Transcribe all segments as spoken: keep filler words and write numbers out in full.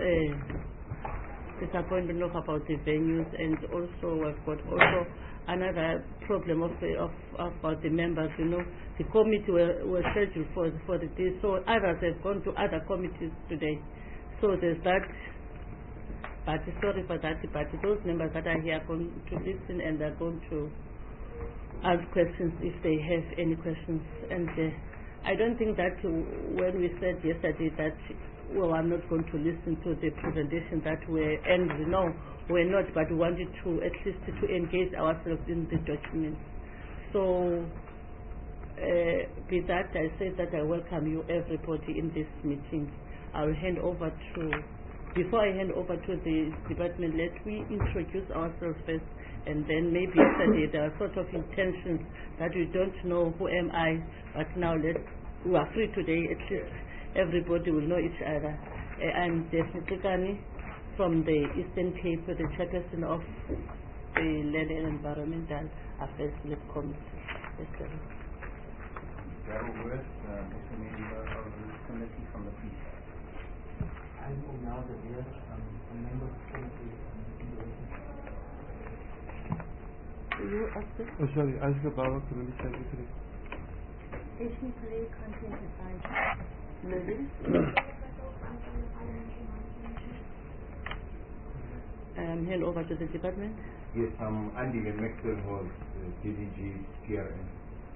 uh, disappointment of about the venues, and also we've got also another problem of, the, of about the members. You know, the committee were, were scheduled for for the day, so others have gone to other committees today. So there's that. But sorry for that. But those members that are here are going to listen, and they're going to ask questions if they have any questions. And uh, I don't think that when we said yesterday that well, I'm not going to listen to the presentation that we're, and no, we're not, but we wanted to at least to engage ourselves in the document. So, uh, with that, I say that I welcome you, everybody, in this meeting. I'll hand over to, before I hand over to the department, let me introduce ourselves first, and then maybe yesterday there are sort of intentions that we don't know who am I, but now let we are free today, at least everybody will know each other. Uh, I'm Daphne Tikani from the Eastern Cape, the chairperson of the Land and Environmental Affairs Select Committee. Yes, sir. Daryl West, uh, member of the committee from the Peace. I'm Omar Davir, I'm a member of the committee on You ask it? Oh, sorry, Aisha Baba, Community Secretary. Asian Play Content Advisor. Maybe? um, hand over to the department. Yes, I'm Andy Maxwell Hall, uh, D D G P R N.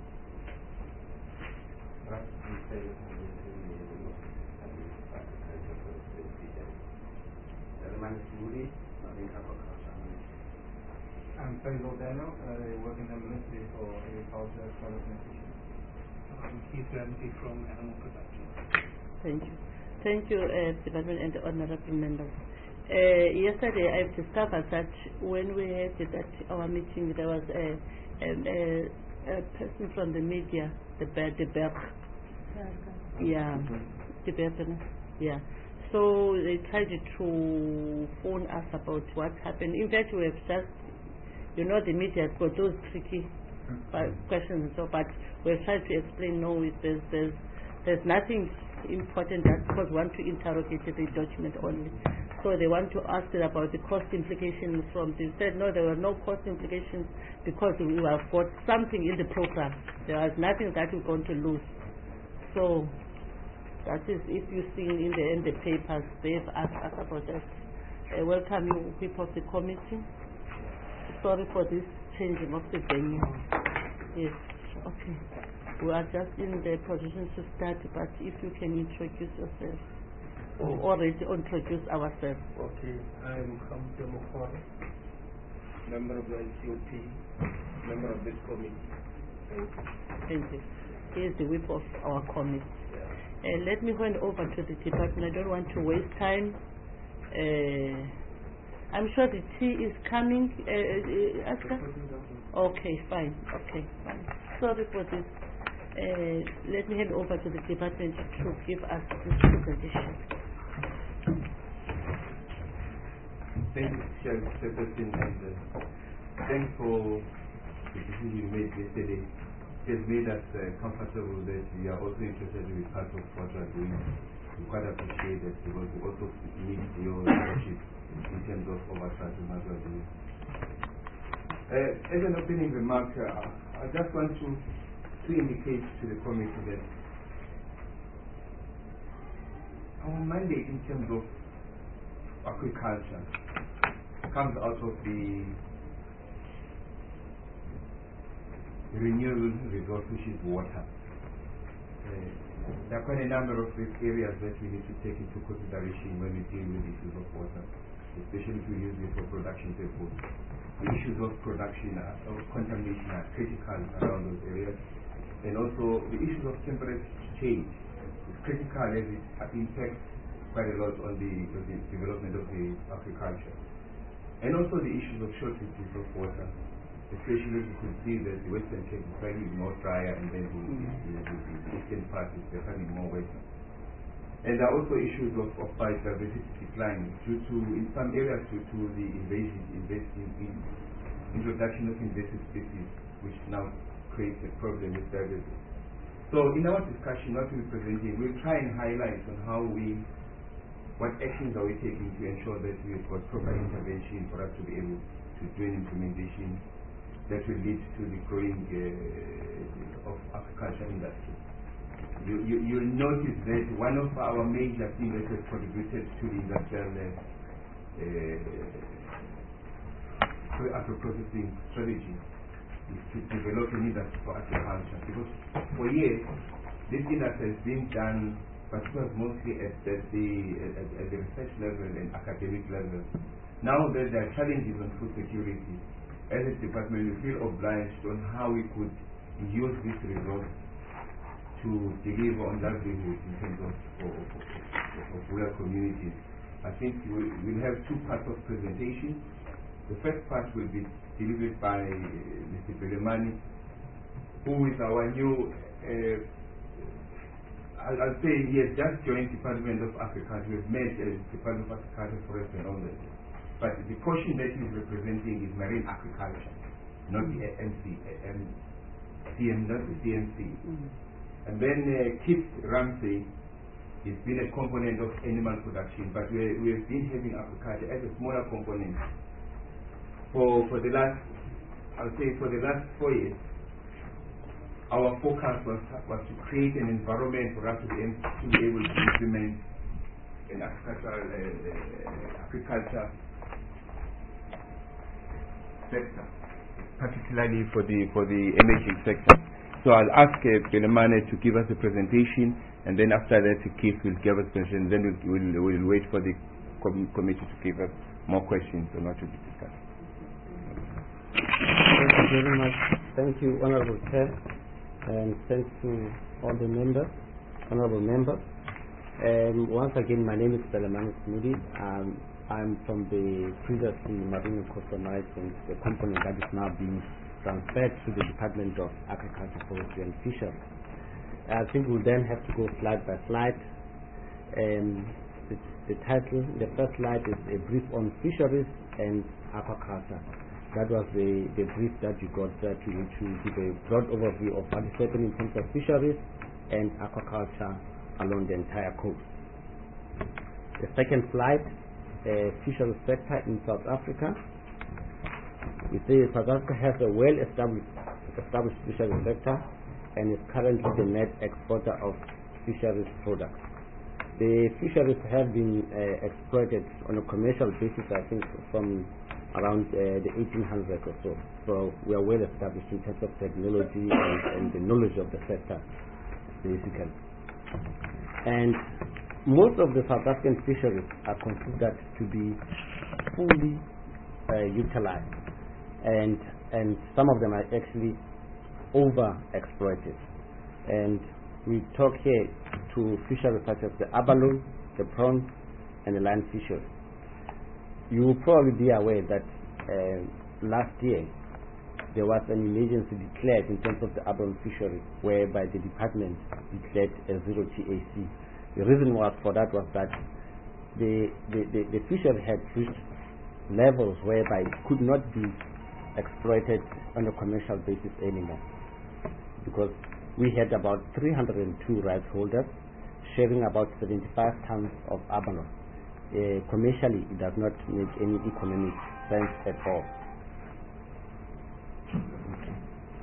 I'm Faisal Daniel, uh, working in the Ministry for Agriculture, Development. I'm Keith Ramsey from Animal Production. Thank you. Thank you, uh, Department and the Honorable Members. Uh, yesterday, I've discovered that when we had it at our meeting, there was a, a, a, a person from the media, the Ber, the Ber, yeah, the Ber, yeah. So they tried to phone us about what happened. In fact, we have just, you know, the media has got those tricky uh, questions and so, but we've tried to explain, no, it, there's, there's, there's nothing important that because we want to interrogate the document only. So they want to ask it about the cost implications from this. They said, no, there were no cost implications because we have got something in the program. There was nothing that we're going to lose. So that is, if you see in the, in the papers, they've asked us about that. I welcome you, people of the committee. Sorry for this changing of the venue. Yes, okay. We are just in the position to start, but if you can introduce yourself, or already introduce ourselves. Okay, I'm Hamza Mukhar, member of the N C O P, member of this committee. Thank you. He is the whip of our committee. Uh, let me hand over to the department. I don't want to waste time. Uh, I'm sure the tea is coming. Uh, uh, Aska? Okay, fine. Okay, fine. Sorry for this. Uh, let me hand over to the department to give us this presentation. Thank you, Chairperson, and uh, thanks for the decision you made yesterday. It has made us uh, comfortable that we are also interested in part of what we are doing. We quite appreciate that because we also need your leadership in terms of oversight and what we are doing. Uh, as an opening remark, uh, I just want to, to indicate to the committee that our mandate in terms of agriculture comes out of the renewable resource, which is water. Uh, there are quite a number of areas that we need to take into consideration when we deal with issues of water, especially if we use it for production purposes. The issues of production uh, of contamination are critical around those areas, and also the issues of temperature change is critical as it impacts quite a lot on the, on the development of the agriculture, and also the issues of shortages of water. Especially as you could see that the Western Cape is slightly more drier, and then the, the, the, the eastern part is becoming more wetter. And there are also issues of, of biodiversity decline due to, in some areas, due to the invasion, invasive, in, introduction of invasive species, which now creates a problem with diversity. So in our discussion, what we're presenting, we'll try and highlight on how we what actions are we taking to ensure that we've got proper intervention for us to be able to do an implementation that will lead to the growing uh, of agriculture industry. You, you, you'll notice that one of our major things that has contributed to the industrial uh, uh, agro-processing strategy is to develop an industry for agriculture, because for years this industry has been done, but it was mostly at, at, the, at, at the research level and academic level. Now that there are challenges on food security, as a department we feel obliged on how we could use this resource to deliver on livelihood in terms of, of, of, of rural communities. I think we'll, we'll have two parts of presentation. The first part will be delivered by uh, Mister Belemani, who is our new, uh, I'll, I'll say he has just joined Department of Agriculture. We've met as Department of Agriculture, Forest and all that. But the portion that he's representing is marine agriculture, not the M C, um, C M, not the C M C. Mm-hmm. And then uh, Keith Ramsey has been a component of animal production, but we, we have been having agriculture as a smaller component for for the last, I'll say for the last four years. Our focus was was to create an environment for us to be, to be able to implement an agricultural uh, uh, agriculture sector, particularly for the for the emerging sector. So I'll ask uh, Belemane to give us a presentation, and then after that Keith will give us a presentation. Then we'll, we'll, we'll wait for the com committee to give us more questions on what to be discussed. Thank you very much. Thank you, Honorable Chair, and thanks to all the members, Honorable members. Um, once again, my name is Belemane Smudi. Um, I'm from the previously Marine and Coastal Maritime, the company that is now being transferred to the Department of Agriculture, Forestry and Fisheries. I think we'll then have to go slide by slide. Um, the, the title, the first slide is a brief on fisheries and aquaculture. That was the, the brief that you got uh, to, to give a broad overview of what is happening in terms of fisheries and aquaculture along the entire coast. The second slide, uh, fisheries sector in South Africa. We say South Africa has a well-established established fisheries sector and is currently the net exporter of fisheries products. The fisheries have been uh, exploited on a commercial basis, I think, from around uh, the eighteen hundreds or so. So we are well established in terms of technology and, and the knowledge of the sector, basically. And most of the South African fisheries are considered to be fully uh, utilized, and and some of them are actually over-exploited. And we talk here to fisheries such as the abalone, the prawn, and the line fisheries. You will probably be aware that uh, last year there was an emergency declared in terms of the abalone fishery, whereby the department declared a zero T A C. The reason was for that was that the, the, the, the fishery had reached levels whereby it could not be exploited on a commercial basis anymore, because we had about three hundred two rights holders sharing about seventy-five tons of abalone. Uh, commercially, it does not make any economic sense at all. Okay.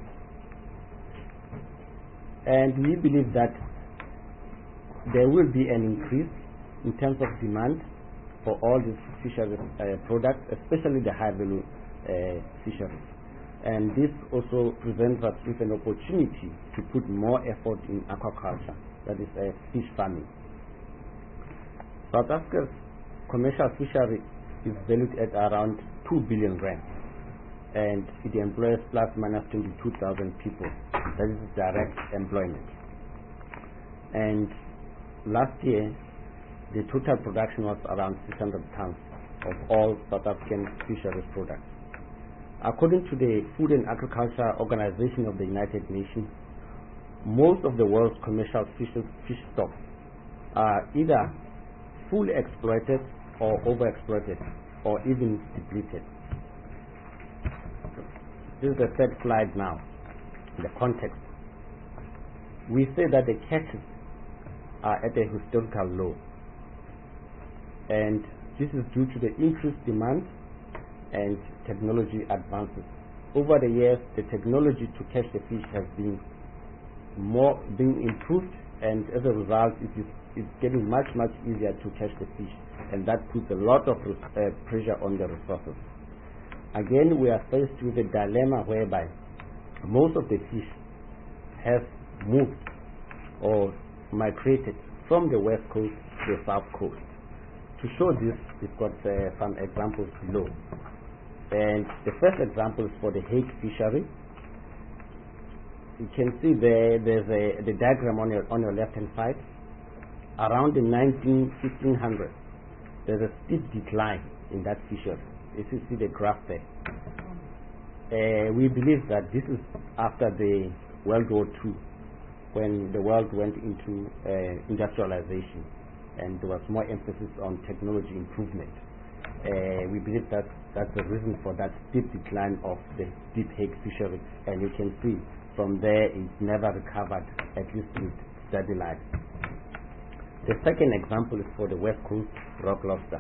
And we believe that there will be an increase in terms of demand for all these fisheries uh, products, especially the high-value uh, fisheries. And this also presents us with an opportunity to put more effort in aquaculture, that is uh, fish farming. South Africa's commercial fishery is valued at around two billion rand, and it employs plus minus twenty-two thousand people. That is direct employment. And last year, the total production was around six hundred tons of all South African fisheries products. According to the Food and Agriculture Organization of the United Nations, most of the world's commercial fish, fish stocks are either fully exploited or overexploited or even depleted. This is the third slide now, the context. We say that the catches are at a historical low. and this is due to the increased demand and technology advances. Over the years, the technology to catch the fish has been more being improved, and as a result, it is it's getting much much easier to catch the fish, and that puts a lot of uh, pressure on the resources. Again, we are faced with a dilemma whereby most of the fish have moved or migrated from the west coast to the south coast. To show this, we've got uh, some examples below. And the first example is for the hake fishery. You can see there, there's a, the diagram on your, on your left-hand side. Around the nineteen, fifteen hundreds, there's a steep decline in that fishery. If you see the graph there. Uh, we believe that this is after the World War Two, when the world went into uh, industrialization and there was more emphasis on technology improvement. Uh, we believe that that's the reason for that steep decline of the deep hake fishery, and you can see from there it never recovered, at least with stabilized. The second example is for the West Coast rock lobster.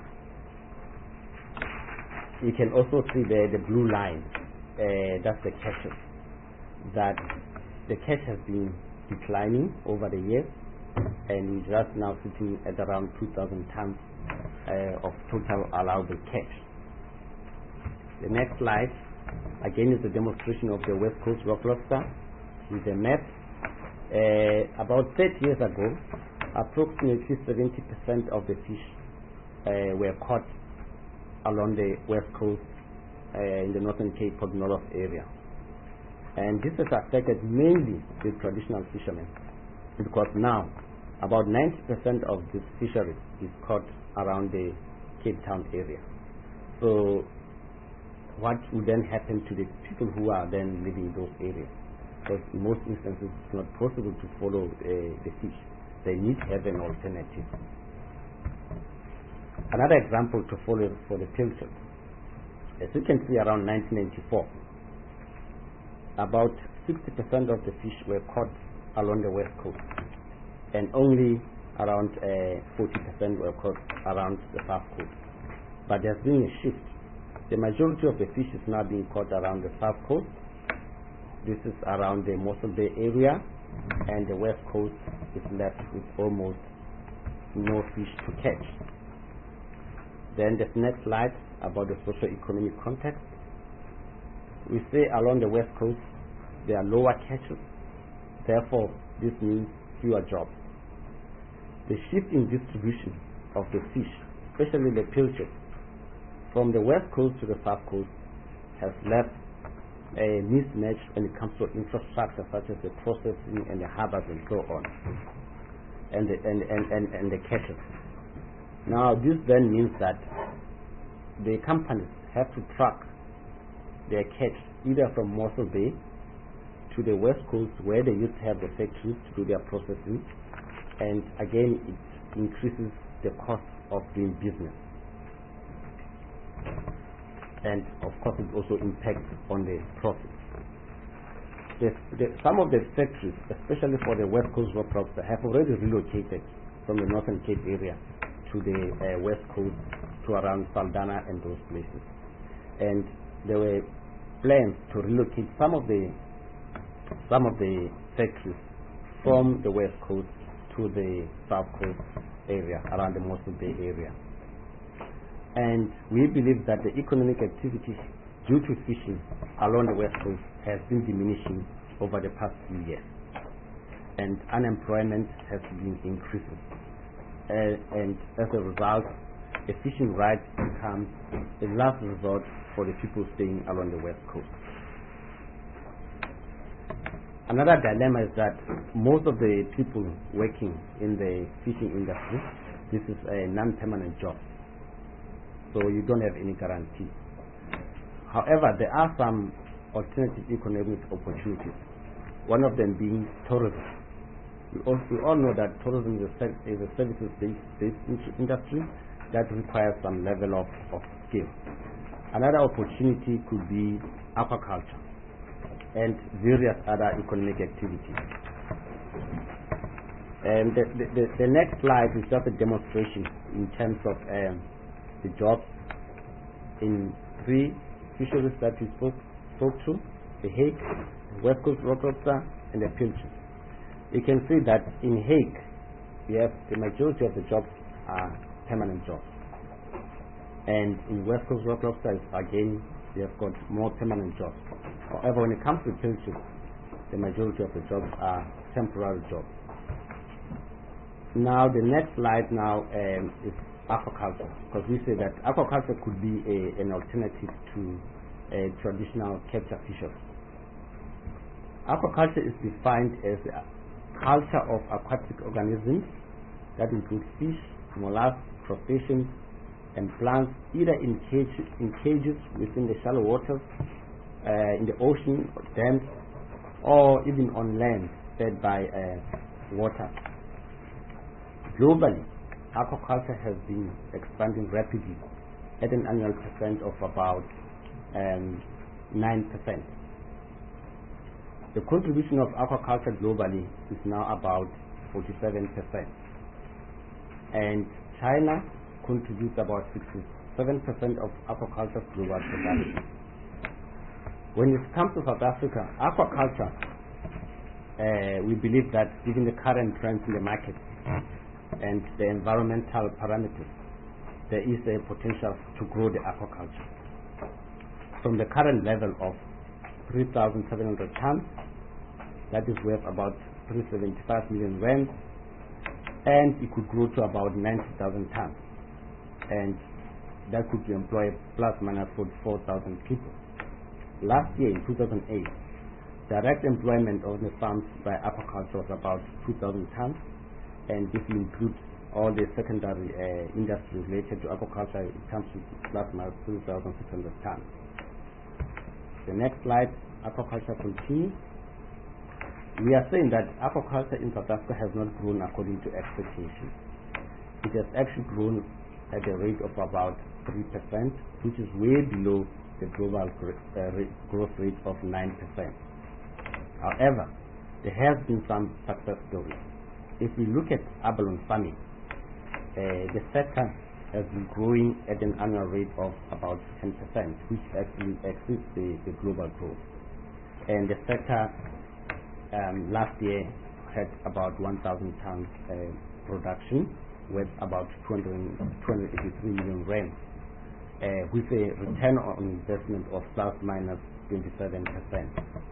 You can also see there the blue line, uh, that's the catches. That the catch has been declining over the years, and we're just now sitting at around two thousand tons uh, of total allowable catch. The next slide, again, is a demonstration of the West Coast rock lobster with a map. Uh, about thirty years ago, approximately seventy percent of the fish uh, were caught along the west coast uh, in the Northern Cape, Port Nolloth area. And this has affected mainly the traditional fishermen, because now about ninety percent of this fishery is caught around the Cape Town area. So what would then happen to the people who are then living in those areas? Because in most instances it's not possible to follow uh, the fish. They need to have an alternative. Another example to follow for the pilchard. As you can see, around nineteen ninety-four, about sixty percent of the fish were caught along the west coast, and only around uh, forty percent were caught around the south coast. But there's been a shift. The majority of the fish is now being caught around the south coast. This is around the Mossel Bay area, and the west coast is left with almost no fish to catch. Then the next slide about the socio-economic context. We say along the west coast there are lower catches, therefore this means fewer jobs. The shift in distribution of the fish, especially the pilchard, from the west coast to the south coast has left a mismatch when it comes to infrastructure such as the processing and the harbors and so on, and the, and, and, and, and the catches. Now this then means that the companies have to truck their catch either from Mossel Bay to the west coast, where they used to have the factories to do their processing, and again it increases the cost of doing business. And of course it also impacts on the profits. The, the, some of the factories, especially for the West Coast rock lobster, have already relocated from the Northern Cape area to the uh, West Coast, to around Saldanha and those places. And there were plans to relocate some of the some of the factories from the West Coast to the South Coast area, around the Mossel Bay area. And we believe that the economic activity due to fishing along the west coast has been diminishing over the past few years, and unemployment has been increasing, uh, and as a result a fishing right becomes a last resort for the people staying along the west coast. Another dilemma is that most of the people working in the fishing industry, this is a non-permanent job, so you don't have any guarantee. However, there are some alternative economic opportunities, one of them being tourism. We all, we all know that tourism is a, is a services-based industry that requires some level of, of skill. Another opportunity could be aquaculture and various other economic activities. And the, the, the, the next slide is just a demonstration in terms of um, the jobs in three fisheries that we spoke, spoke to, the hake, the West Coast rock lobster, and the pilchard. You can see that in hake, we have the majority of the jobs are permanent jobs. And in West Coast rock lobster, again, we have got more permanent jobs. However, when it comes to pilchard, the majority of the jobs are temporary jobs. Now, the next slide now um, is aquaculture, because we say that aquaculture could be a, an alternative to uh, traditional capture fisheries. Aquaculture is defined as a culture of aquatic organisms that include fish, mollusks, crustaceans, and plants, either in, cage, in cages within the shallow waters, uh, in the ocean, dams, or even on land fed by uh, water. Globally, aquaculture has been expanding rapidly at an annual percent of about um, nine percent. The contribution of aquaculture globally is now about forty-seven percent. And China contributes about sixty-seven percent of aquaculture's global production. When it comes to South Africa, aquaculture, uh, we believe that given the current trends in the market, and the environmental parameters, there is a potential to grow the aquaculture from the current level of three thousand seven hundred tons, that is worth about three hundred seventy-five million rand, and it could grow to about ninety thousand tons, and that could employ plus minus forty-four thousand people. Last year, in two thousand eight, direct employment of the farms by aquaculture was about two thousand tons, and if you include all the secondary uh, industries related to aquaculture, it comes to plus minus two thousand six hundred tons. The next slide, aquaculture continues. We are saying that aquaculture in South Africa has not grown according to expectations. It has actually grown at a rate of about three percent, which is way below the global uh, rate, growth rate of nine percent. However, there has been some success stories. If we look at abalone farming, uh, the sector has been growing at an annual rate of about ten percent, which actually exceeds the, the global growth. And the sector um, last year had about one thousand tons uh, production with about two hundred eighty-three million rand, uh, with a return on investment of plus minus twenty-seven percent.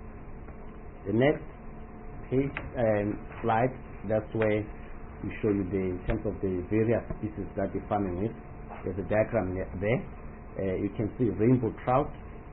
The next page, um, slide, that's where we show you the in terms of the various species that we're farming with. There's a diagram there. Uh, you can see rainbow trout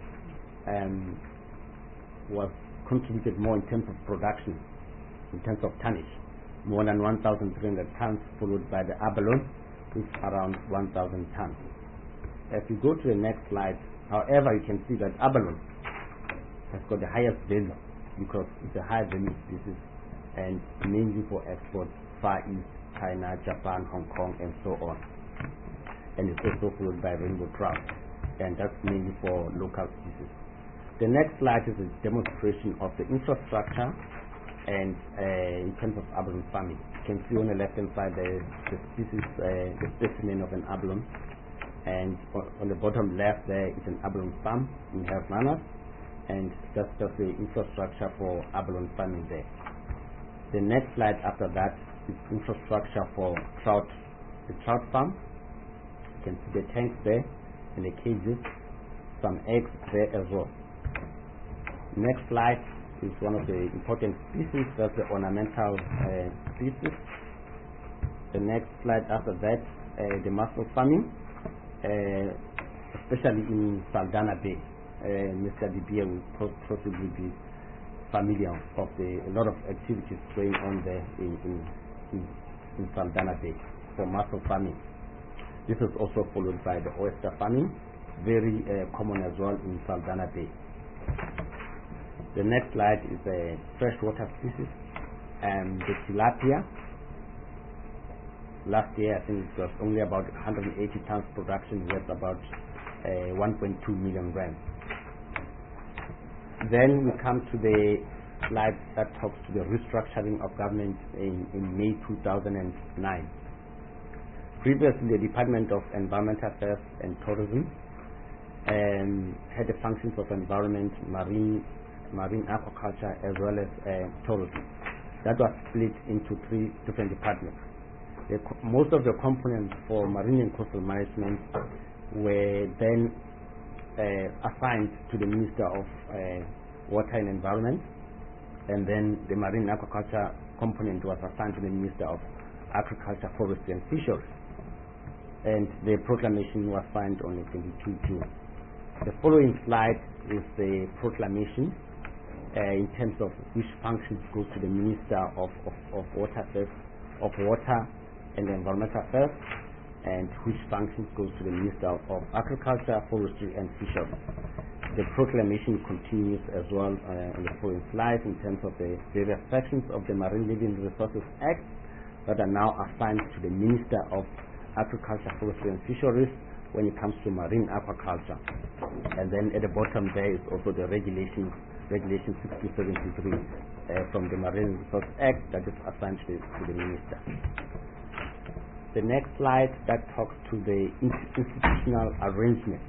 um, was contributed more in terms of production, in terms of tonnage, more than one thousand three hundred tons, followed by the abalone, which is around one thousand tons. If you go to the next slide, however, you can see that abalone has got the highest value because it's a high value species and mainly for export Far East, China, Japan, Hong Kong, and so on. And it's also followed by rainbow trout, and that's mainly for local species. The next slide is a demonstration of the infrastructure and uh, in terms of abalone farming. You can see on the left hand side the, the species, uh, the specimen of an abalone, and on the bottom left there is an abalone farm in Hermanus, and that's just the infrastructure for abalone farming there. The next slide after that is infrastructure for trout, the trout farm. You can see the tanks there and the cages, some eggs there as well. Next slide is one of the important species, that's the ornamental uh, species. The next slide after that, uh, the mussel farming, uh, especially in Saldanha Bay. Uh, Mister De Beer will pro possibly be familiar of the a lot of activities going on there in in, in, in Saldanha Bay for mussel farming. This is also followed by the oyster farming, very uh, common as well in Saldanha Bay. The next slide is a freshwater species, and the tilapia. Last year, I think it was only about one hundred eighty tons production, worth about uh, one point two million rand. Then we come to the slide that talks to the restructuring of government in, in May two thousand nine. Previously, the Department of Environmental Affairs and Tourism um, had the functions of environment, marine, marine aquaculture, as well as uh, tourism. That was split into three different departments. The co most of the components for marine and coastal management were then uh, assigned to the Minister of uh, Water and Environment, and then the marine aquaculture component was assigned to the Minister of Agriculture, Forestry and Fisheries. And the proclamation was signed on the twenty-second of June. The following slide is the proclamation uh, in terms of which functions goes to the Minister of, of, of Water Affairs, of Water and Environmental Affairs, and which functions goes to the Minister of Agriculture, Forestry and Fisheries. The proclamation continues as well uh, on the following slide in terms of the various sections of the Marine Living Resources Act that are now assigned to the Minister of Agriculture, Forestry and Fisheries when it comes to marine aquaculture. And then at the bottom there is also the regulation, regulation sixty seventy-three uh, from the Marine Resources Act that is assigned to the, to the Minister. The next slide that talks to the institutional arrangement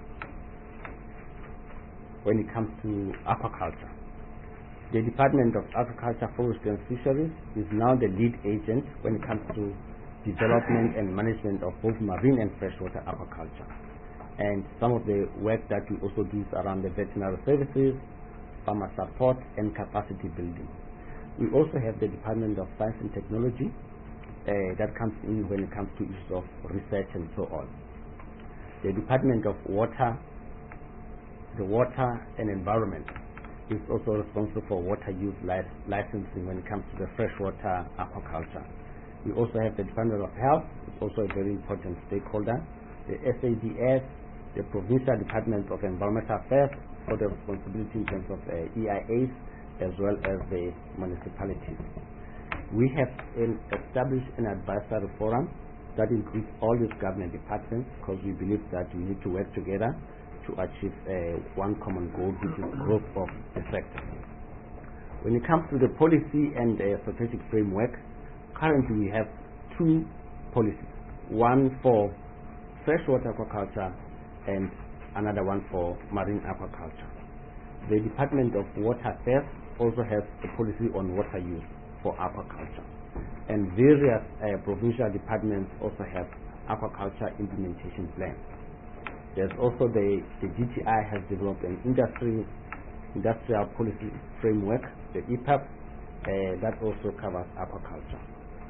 when it comes to aquaculture. The Department of Agriculture, Forestry and Fisheries is now the lead agent when it comes to development and management of both marine and freshwater aquaculture. And some of the work that we also do is around the veterinary services, farmer support and capacity building. We also have the Department of Science and Technology uh, that comes in when it comes to issues of research and so on. The Department of Water, the Water and Environment is also responsible for water use li licensing when it comes to the freshwater aquaculture. We also have the Department of Health, it's also a very important stakeholder, the S A D S, the Provincial Department of Environmental Affairs for the responsibility in terms of uh, E I As, as well as the municipalities. We have in, established an advisory forum that includes all these government departments because we believe that we need to work together to achieve uh, one common goal, which is growth of the sector. When it comes to the policy and uh, strategic framework, currently we have two policies, one for freshwater aquaculture and another one for marine aquaculture. The Department of Water Affairs also has a policy on water use for aquaculture, and various uh, provincial departments also have aquaculture implementation plans. There's also the, the D T I has developed an industry industrial policy framework, the E P A P, uh, that also covers aquaculture.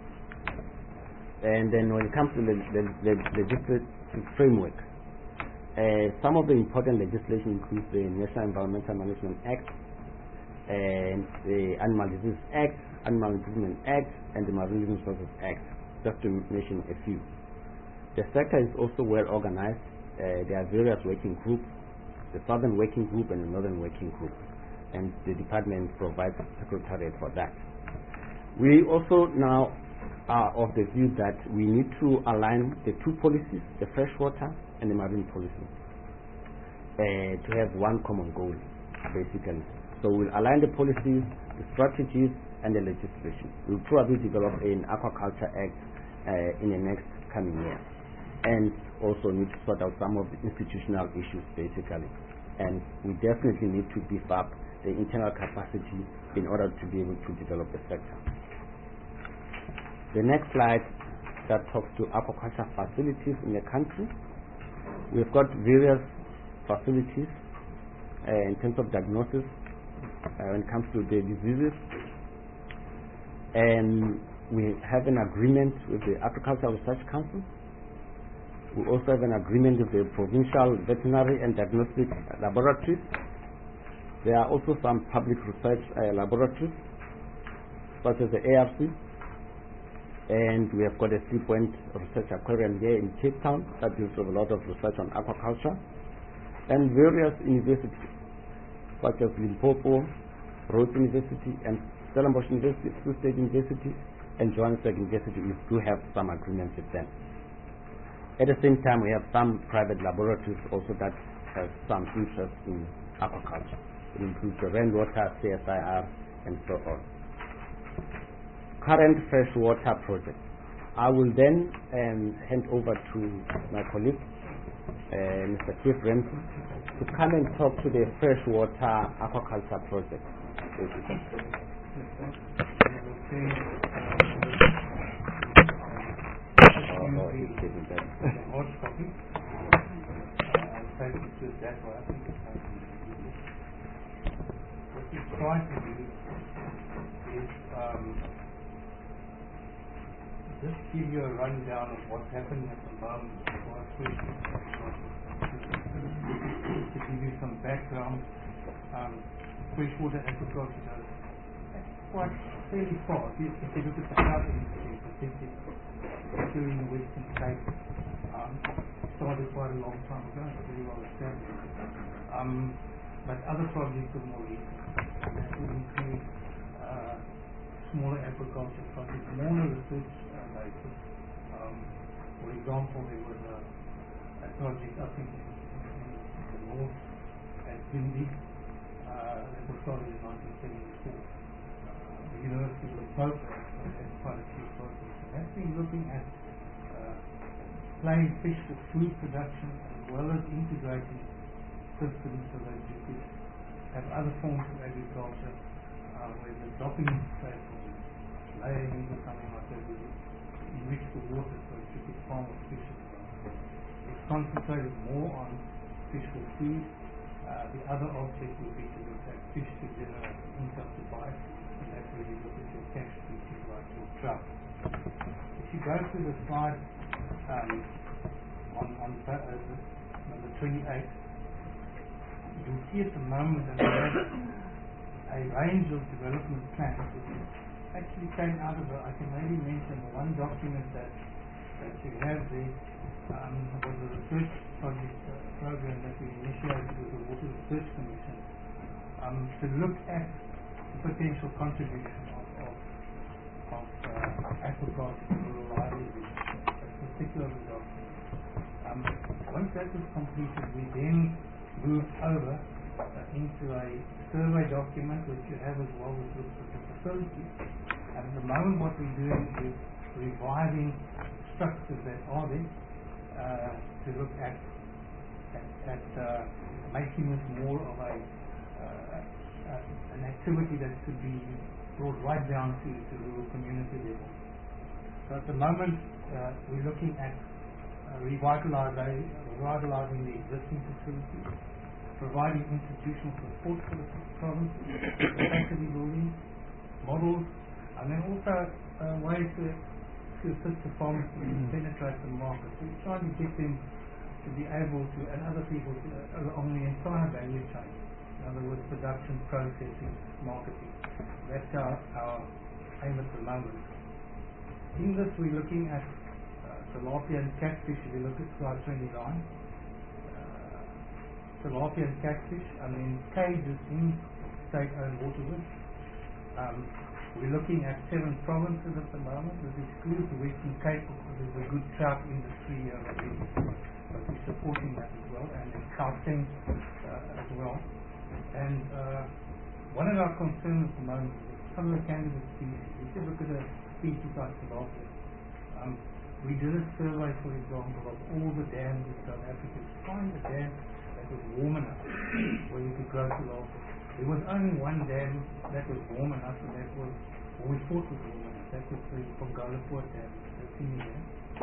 And then when it comes to the, the, the legislative framework, uh, some of the important legislation includes the National Environmental Management Act, and the Animal Disease Act, Animal Improvement Act, and the Marine Living Resources Act, just to mention a few. The sector is also well organized. Uh, there are various working groups, the Southern Working Group and the Northern Working Group, and the department provides a secretariat for that. We also now are of the view that we need to align the two policies, the freshwater and the marine policy, uh, to have one common goal, basically. So we'll align the policies, the strategies, and the legislation. We'll probably develop an Aquaculture Act uh, in the next coming year, and also need to sort out some of the institutional issues, basically. And we definitely need to beef up the internal capacity in order to be able to develop the sector. The next slide that talks to aquaculture facilities in the country. We've got various facilities uh, in terms of diagnosis uh, when it comes to the diseases, and we have an agreement with the Agricultural Research Council. We also have an agreement with the provincial veterinary and diagnostic laboratories. There are also some public research uh, laboratories, such as the A R C, and we have got a Sea Point Research Aquarium here in Cape Town that deals with a lot of research on aquaculture, and various universities, such as Limpopo, Rhodes University, and Stellenbosch University, Free State University, and Johannesburg University. We do have some agreements with them. At the same time, we have some private laboratories also that have some interest in aquaculture. It includes the Rainwater, C S I R, and so on. Current freshwater project. I will then um, hand over to my colleague, uh, Mister Steve Renson, to come and talk to the freshwater aquaculture project. Oh, oh, he's taking that. Hot copy. I'll try to do that one. I think it's not easy. What we try to do is um, just give you a rundown of what's happening at the moment for our question. To give you some background, um, freshwater agriculture is quite fairly far. If you look at the southern Pacific, particularly in the Western Cape, um, started quite a long time ago, it's very well established. Um, but other projects are more recent. That would include uh, smaller agriculture projects, more on a research uh, basis. Um, for example, there was a, a project up in, in, in the north at Gindi uh, that was started in nineteen seventy-four. Uh, the University of Limpopo had quite a few projects. And that's been looking at uh, playing fish for food production as well as integrating systems so that you could have other forms of agriculture uh, where the dropping rate or laying or something like that would enrich the water so that you could farm with fish as well. It's concentrated more on fish for food. Uh, the other object would be to look at fish to generate income to buy, and that's where you look at your cash species like your trout. If you go to the slide um, on, on uh, number twenty-eight, you'll see at the moment that we have a range of development plans which actually came out of the, I can maybe mention the one document that, that you have there um, was a research project uh, program that we initiated with the Water Research Commission um, to look at the potential contribution of, of, of uh, aquaculture to rural livelihoods, a particular document. Um, once that was completed, we then moved over uh, into a survey document which you have as well with the facilities. And at the moment what we're doing is reviving structures that are there uh, to look at at, at uh, making this more of a uh, uh, an activity that could be brought right down to, to rural community level. So at the moment uh, we're looking at uh, revitalizing, revitalizing the existing facilities, providing institutional support for the province, capacity building, models, and then also uh, ways to, to assist the farmers to penetrate the market. So we're trying to get them to be able to, and other people to, uh, along the entire value chain. In other words, production, processing, marketing. That's our, our aim at the moment. In this, we're looking at uh, tilapia and catfish. If you look at slide twenty-nine, uh, tilapia and catfish, and then cages in state-owned waterways. Um, we're looking at seven provinces at the moment. This excludes the Western Cape because there's a good trout industry uh, but we're supporting that as well, and in Gauteng uh, as well. And uh, one of our concerns at the moment is some of the candidate species. If you look at a species like tilapia, um, we did a survey, for example, of all the dams in South Africa to find a dam that was warm enough where you could grow tilapia. There was only one dam that was warm enough, and that was what we thought was warm enough. That was the Pongaloport Dam, the senior dam.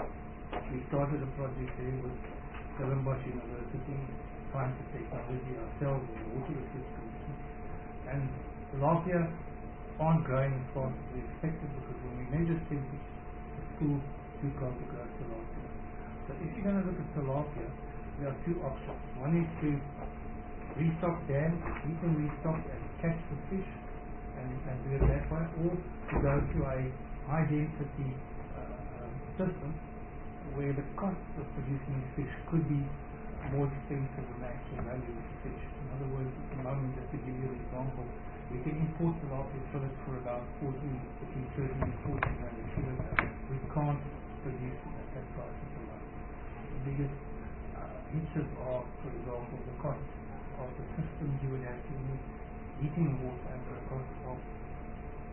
We started a project there with Stellenbosch University, Science and Technology, ourselves, and the Water Research Commission. And tilapia aren't growing as fast as we expected because when we measure temperature, the schools do can't grow tilapia. So if you're going to look at tilapia, there are two options. One is to restock dams, you can restock and catch the fish and, and do it that way, or to go to a high density uh, system where the cost of producing fish could be more expensive than the actual value of the fish. In other words, at the moment, just to give you an example, we can import tilapia fillets for about fourteen, between thirteen and fourteen rand a kilogram. We can't produce it at that price at the moment. The biggest uh, hitches are, for example, the cost of the systems you would have to use, heating water, and the cost of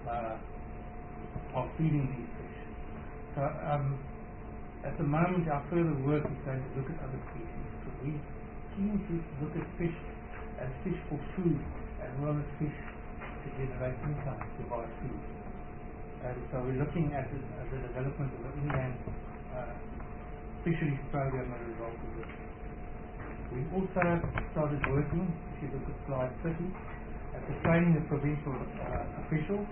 uh, of feeding these fish. So um, at the moment our further work is going to look at other species. So we keen to look at fish as fish for food as well as fish to generate income to buy food. And so we're looking at the, at the development of the inland uh, fisheries program as a result of this. We also started working, if you look at slide thirty, at the training of provincial uh, officials,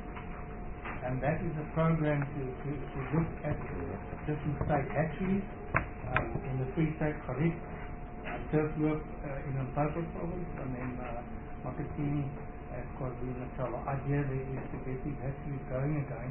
and that is a program to, to, to look at different state hatcheries um, in the Free State Xariep, uh, Turfloop uh, in Limpopo province, and then uh, Makatini and KwaZulu-Natal. The idea there is to get these hatcheries going again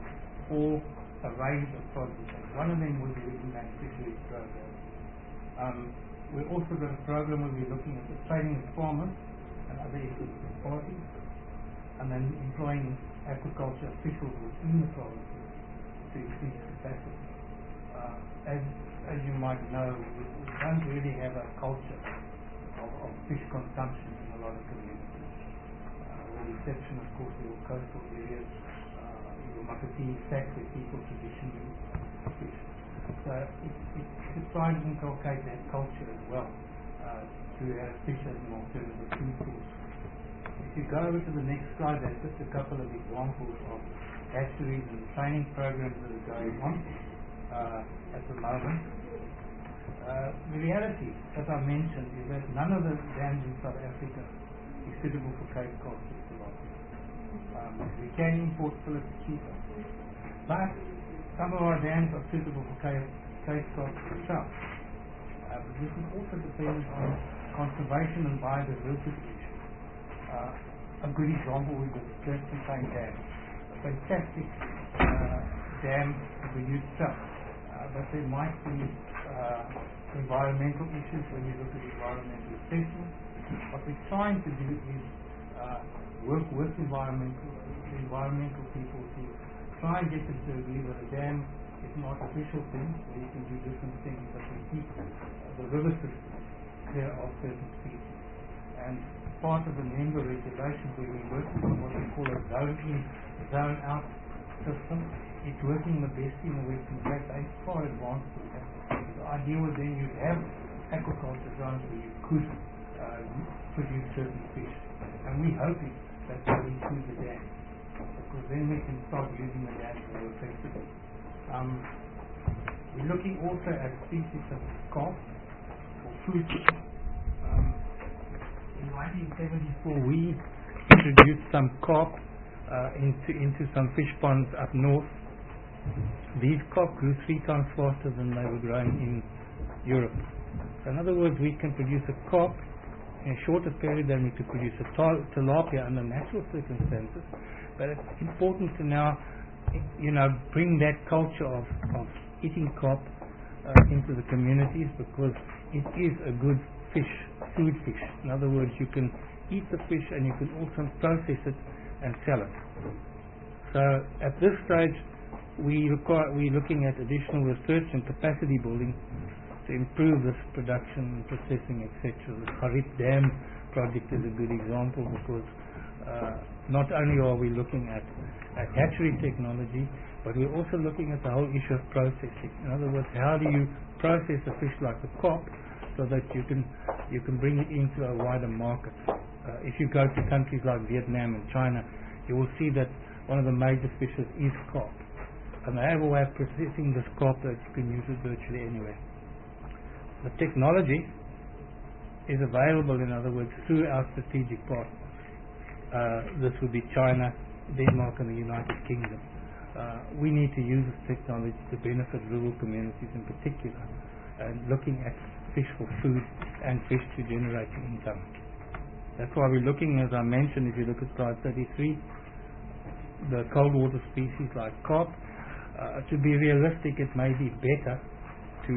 for a range of projects. One of them would be the inland fisheries program. Um, we're also got a program where we're looking at the training of farmers and other interested parties, and then employing agriculture officials within the provinces to increase capacity. Uh, as, as you might know, we, we don't really have a culture of, of fish consumption in a lot of communities. Uh, with the exception, of course, of your coastal areas, uh, your Makatini Stack, where people traditionally fish. So it, it, to try and inculcate that culture as well, uh, to have fish as an alternative food source. If you go over to the next slide, there's just a couple of examples of hatcheries and training programs that are going on uh, at the moment. Uh, the reality, as I mentioned, is that none of the dams in South Africa is suitable for Cape Cod fish tilapia. Um, we can import fillets cheaper, but some of our dams are suitable for Cape, Cape Cod trout. Uh, but this is also dependent on conservation and biodiversity issues. Uh, a good example would be the Streepfontein Dam, a fantastic uh, dam to produce trout, uh, but there might be uh, environmental issues when you look at environmental assessment. What we're trying to do is uh, work with environmental environmental people to try and get them to agree that a dam is an artificial thing where you can do different things, but we keep uh, the river system clear of certain species. And part of the member regulations where we work on what we call a zone in, zone out system. It's working the best in the Western Cape. It's far advanced with that. The idea was then you'd have aquaculture zones where you could uh, produce certain fish. And we're hoping that will include the dam, because then we can start using the dam more effectively. Um, we're looking also at species of carp for food. Um, In nineteen seventy-four, we introduced some carp uh, into into some fish ponds up north. These carp grew three times faster than they were growing in Europe. So in other words, we can produce a carp in a shorter period than we could produce a tal- tilapia under natural circumstances. But it's important to now, you know, bring that culture of, of eating carp uh, into the communities, because it is a good fish, food fish. In other words, you can eat the fish and you can also process it and sell it. So at this stage, we require, we're looking at additional research and capacity building to improve this production, processing, et cetera. The Xariep Dam project is a good example, because uh, not only are we looking at, at hatchery technology, but we're also looking at the whole issue of processing. In other words, how do you process a fish like a carp so that you can you can bring it into a wider market? Uh, if you go to countries like Vietnam and China, you will see that one of the major fishes is carp, and they have a way of processing this carp that you can use it virtually anywhere. The technology is available, in other words, through our strategic partners. Uh, this would be China, Denmark, and the United Kingdom. Uh, we need to use this technology to benefit rural communities in particular, and looking at fish for food and fish to generate income. That's why we're looking, as I mentioned, if you look at slide thirty-three, the cold water species like carp. Uh, to be realistic, it may be better to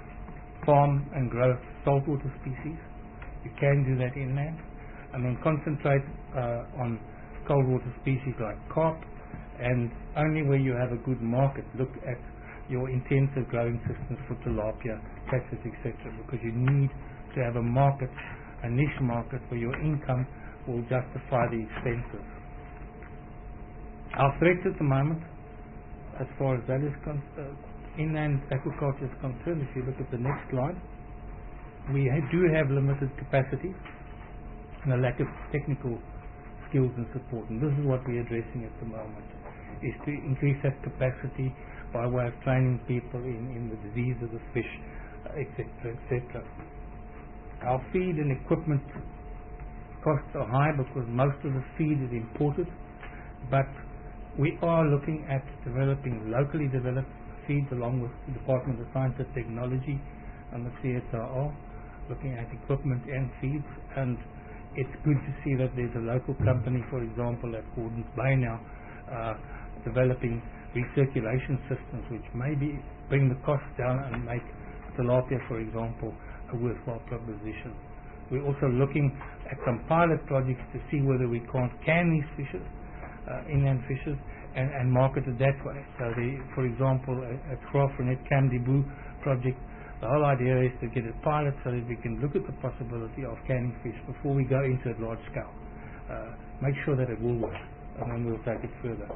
farm and grow saltwater species. You can do that inland, and then concentrate uh, on cold water species like carp, and only where you have a good market, look at your intensive growing systems for tilapia, catfish, et cetera, because you need to have a market, a niche market, where your income will justify the expenses. Our threats at the moment, as far as that is con- uh, inland aquaculture is concerned, if you look at the next slide, we ha- do have limited capacity and a lack of technical skills and support, and this is what we're addressing at the moment, is to increase that capacity by way of training people in, in the disease of the fish, uh, et cetera, et cetera. Our feed and equipment costs are high because most of the feed is imported, but we are looking at developing locally developed feeds along with the Department of Science and Technology and the C S R R, looking at equipment and feeds, and it's good to see that there's a local company, for example, at Gordons Bay now, uh, developing recirculation systems which maybe bring the costs down and make tilapia, for example, a worthwhile proposition. We're also looking at some pilot projects to see whether we can't can these fishes, uh, inland fishes, and, and market it that way. So, the, for example, at Graaff-Reinet Camdebou project, the whole idea is to get a pilot so that we can look at the possibility of canning fish before we go into it large scale. Uh, make sure that it will work, and then we'll take it further.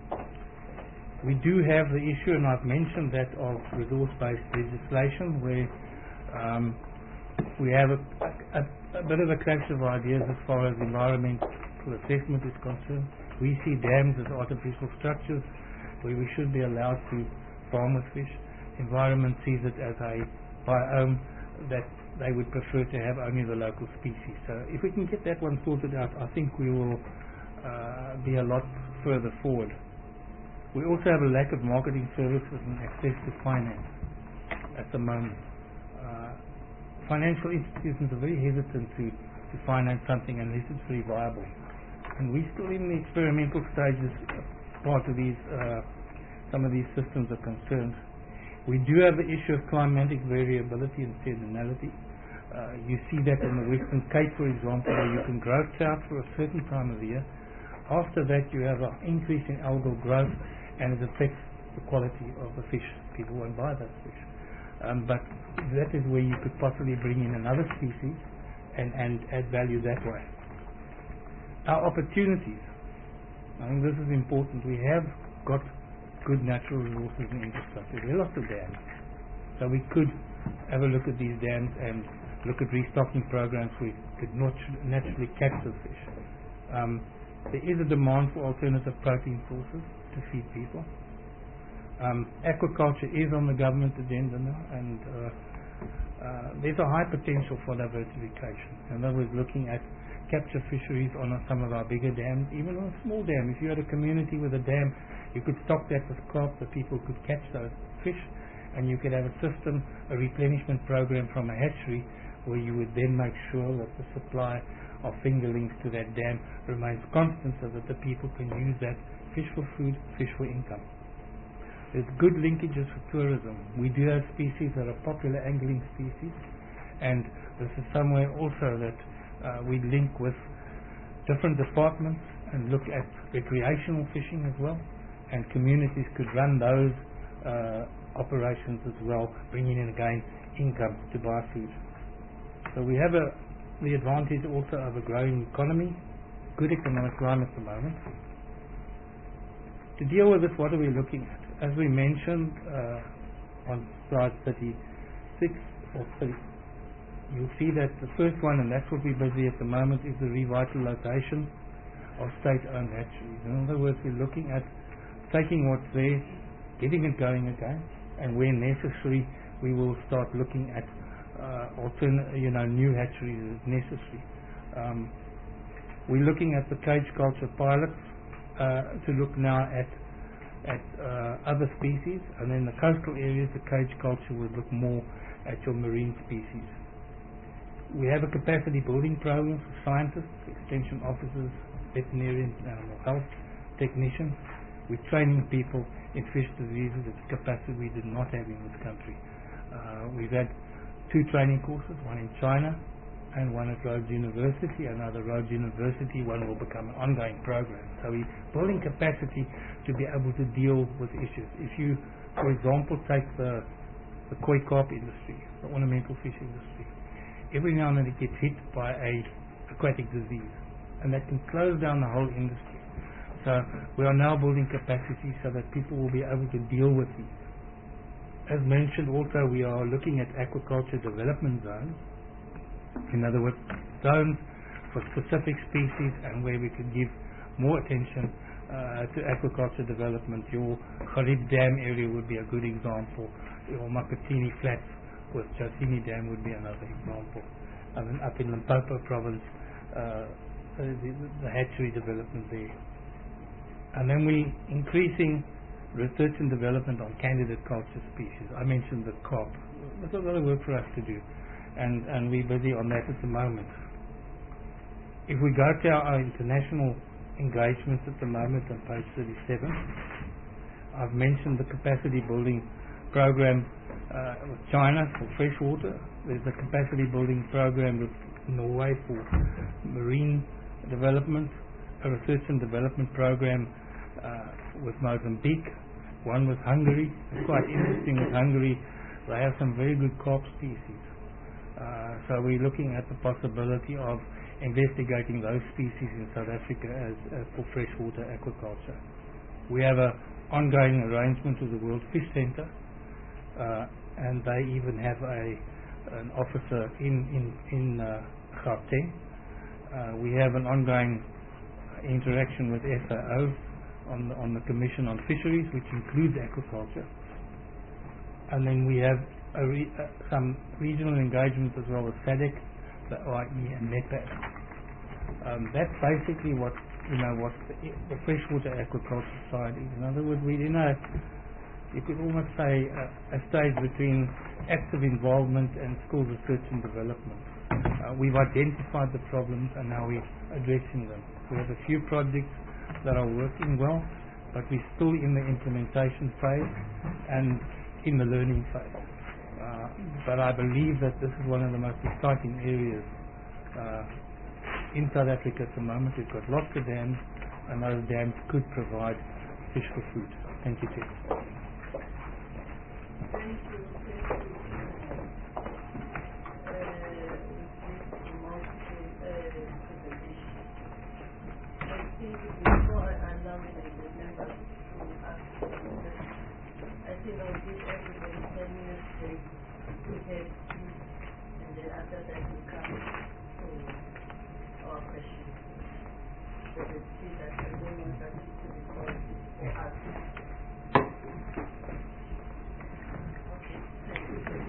We do have the issue, and I've mentioned that, of resource-based legislation, where um, we have a, a, a bit of a clash of ideas as far as environmental assessment is concerned. We see dams as artificial structures where we should be allowed to farm with fish. Environment sees it as a biome that they would prefer to have only the local species. So if we can get that one sorted out, I think we will uh, be a lot further forward. We also have a lack of marketing services and access to finance at the moment. Uh, financial institutions are very hesitant to, to finance something unless it's very viable. And we're still in the experimental stages as part of these, uh, some of these systems are concerned. We do have the issue of climatic variability and seasonality. Uh, you see that in the Western Cape, for example, where you can grow trout for a certain time of the year. After that, you have an increase in algal growth, and it affects the quality of the fish. People won't buy those fish. Um, but that is where you could possibly bring in another species and, and add value that way. Our opportunities. I think this is important. We have got good natural resources and infrastructure. There are lots of dams. So we could have a look at these dams and look at restocking programs where we could not naturally catch the fish. Um, there is a demand for alternative protein sources to feed people. Um, aquaculture is on the government agenda now, and uh, uh, there's a high potential for diversification. In other words, looking at capture fisheries on some of our bigger dams, even on a small dam. If you had a community with a dam, you could stock that with carp, the people could catch those fish, and you could have a system, a replenishment program from a hatchery, where you would then make sure that the supply of fingerlings to that dam remains constant, so that the people can use that fish for food, fish for income. There's good linkages for tourism. We do have species that are popular angling species, and this is somewhere also that Uh, we link with different departments and look at recreational fishing as well, and communities could run those uh, operations as well, bringing in again income to buy food. So we have a, the advantage also of a growing economy, good economic climate at the moment. To deal with this, what are we looking at? As we mentioned uh, on slide thirty-six or thirty, you'll see that the first one, and that's what we're busy at the moment, is the revitalization of state-owned hatcheries. In other words, we're looking at taking what's there, getting it going again, and where necessary, we will start looking at uh, alternate, you know, new hatcheries as necessary. Um, we're looking at the cage culture pilots uh, to look now at at uh, other species, and in the coastal areas, the cage culture would look more at your marine species. We have a capacity building program for scientists, extension officers, veterinarians, animal health technicians. We're training people in fish diseases at a capacity we did not have in this country. Uh, we've had two training courses, one in China and one at Rhodes University. And now the Rhodes University one will become an ongoing program. So we're building capacity to be able to deal with issues. If you, for example, take the, the koi carp industry, the ornamental fish industry, every now and then it gets hit by a aquatic disease, and that can close down the whole industry. So we are now building capacity so that people will be able to deal with these. As mentioned also, we are looking at aquaculture development zones. In other words, zones for specific species and where we could give more attention uh, to aquaculture development. Your Kharib Dam area would be a good example. Your Makatini Flats with Jasini Dam would be another example. And then up in Limpopo province, uh, the, the hatchery development there. And then we increasing research and development on candidate culture species. I mentioned the carp. There's a lot of work for us to do, and, and we're busy on that at the moment. If we go to our international engagements at the moment on page thirty-seven, I've mentioned the capacity building program uh, with China for freshwater. There's a capacity building program with Norway for marine development, a research and development program uh, with Mozambique, one with Hungary. It's quite interesting with Hungary. They have some very good carp species. Uh, so we're looking at the possibility of investigating those species in South Africa as, as for freshwater aquaculture. We have an ongoing arrangement with the World Fish Centre, uh, and they even have a an officer in in in uh, Gauteng. Uh, we have an ongoing interaction with F A O on the, on the Commission on Fisheries, which includes aquaculture, and then we have a re, uh, some regional engagement as well with SADC, the O I E, and NEPAD. Um, that's basically what you know what the, the freshwater aquaculture side is. In other words, we in a you could almost say a, a stage between active involvement and school research and development. Uh, we've identified the problems and now we're addressing them. We have a few projects that are working well, but we're still in the implementation phase and in the learning phase. Uh, but I believe that this is one of the most exciting areas uh, in South Africa at the moment. We've got lots of dams, and those dams could provide fish for food. Thank you, Chair. Thank you. Thank you. I think before I nominate the members to ask questions, I think I'll give everybody ten minutes break to have tea, and then after that we come to our questions. So they see that I don't want that to be called for us. Okay, thank you.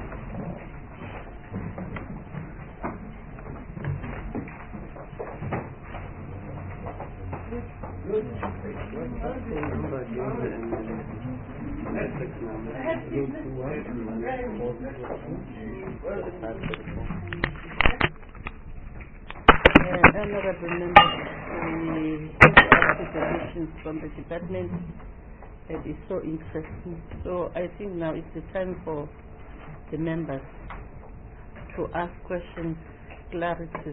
Uh, honorable members, we have suggestions from the department. It is so interesting. So I think now it's the time for the members to ask questions, clarities,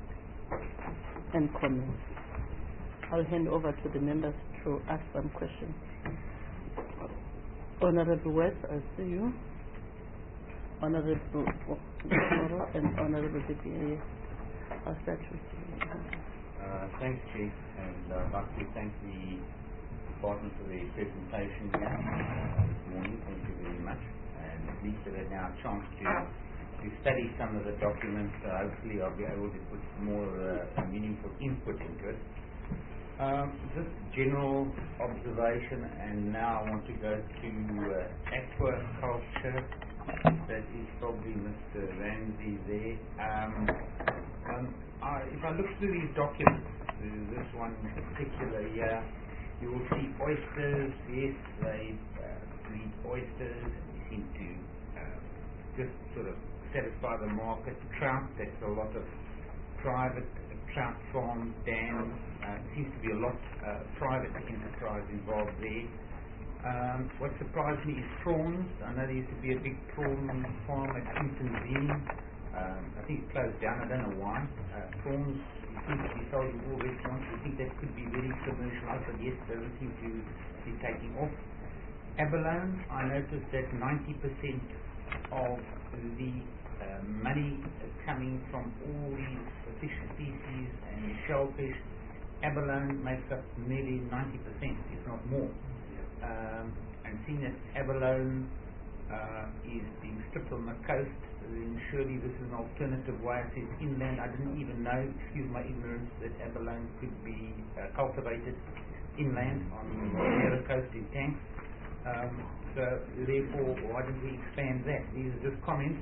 and comments. I'll hand over to the members to ask some questions. Honorable West, I see you. Honorable Moro and Honorable Deputy. I'll start with you. Uh, thanks, Chief, and uh, I'd like to thank the department for the presentation here uh, this morning. Thank you very much. And at least I've had now a chance to, to study some of the documents. Uh, hopefully I'll be able to put more uh, meaningful input into it. Um, just general observation, and now I want to go to uh, aquaculture. That is probably Mister Ramsey there. Um, um, I, if I look through these documents, uh, this one in particular here, you will see oysters. Yes, they uh, breed oysters. They seem to uh, just sort of satisfy the market. Trout, that's a lot of private trout farms, dams. Uh, seems to be a lot uh, private enterprise involved there. Um, what surprised me is prawns. I know there used to be a big prawn farm at Clinton. Um, I think it closed down. I don't know why. Uh, prawns seem to be sold in all restaurants. I think that could be very commercialized, but yes, it doesn't seem to be taking off. Abalone, I noticed that ninety percent of the uh, money coming from all these fish species and shellfish abalone makes up nearly ninety percent, if not more. Um, and seeing that abalone uh, is being stripped on the coast, then surely this is an alternative way. It says inland. I didn't even know, excuse my ignorance, that abalone could be uh, cultivated inland on near the coast in tanks. Um, so therefore, why didn't we expand that? These are just comments.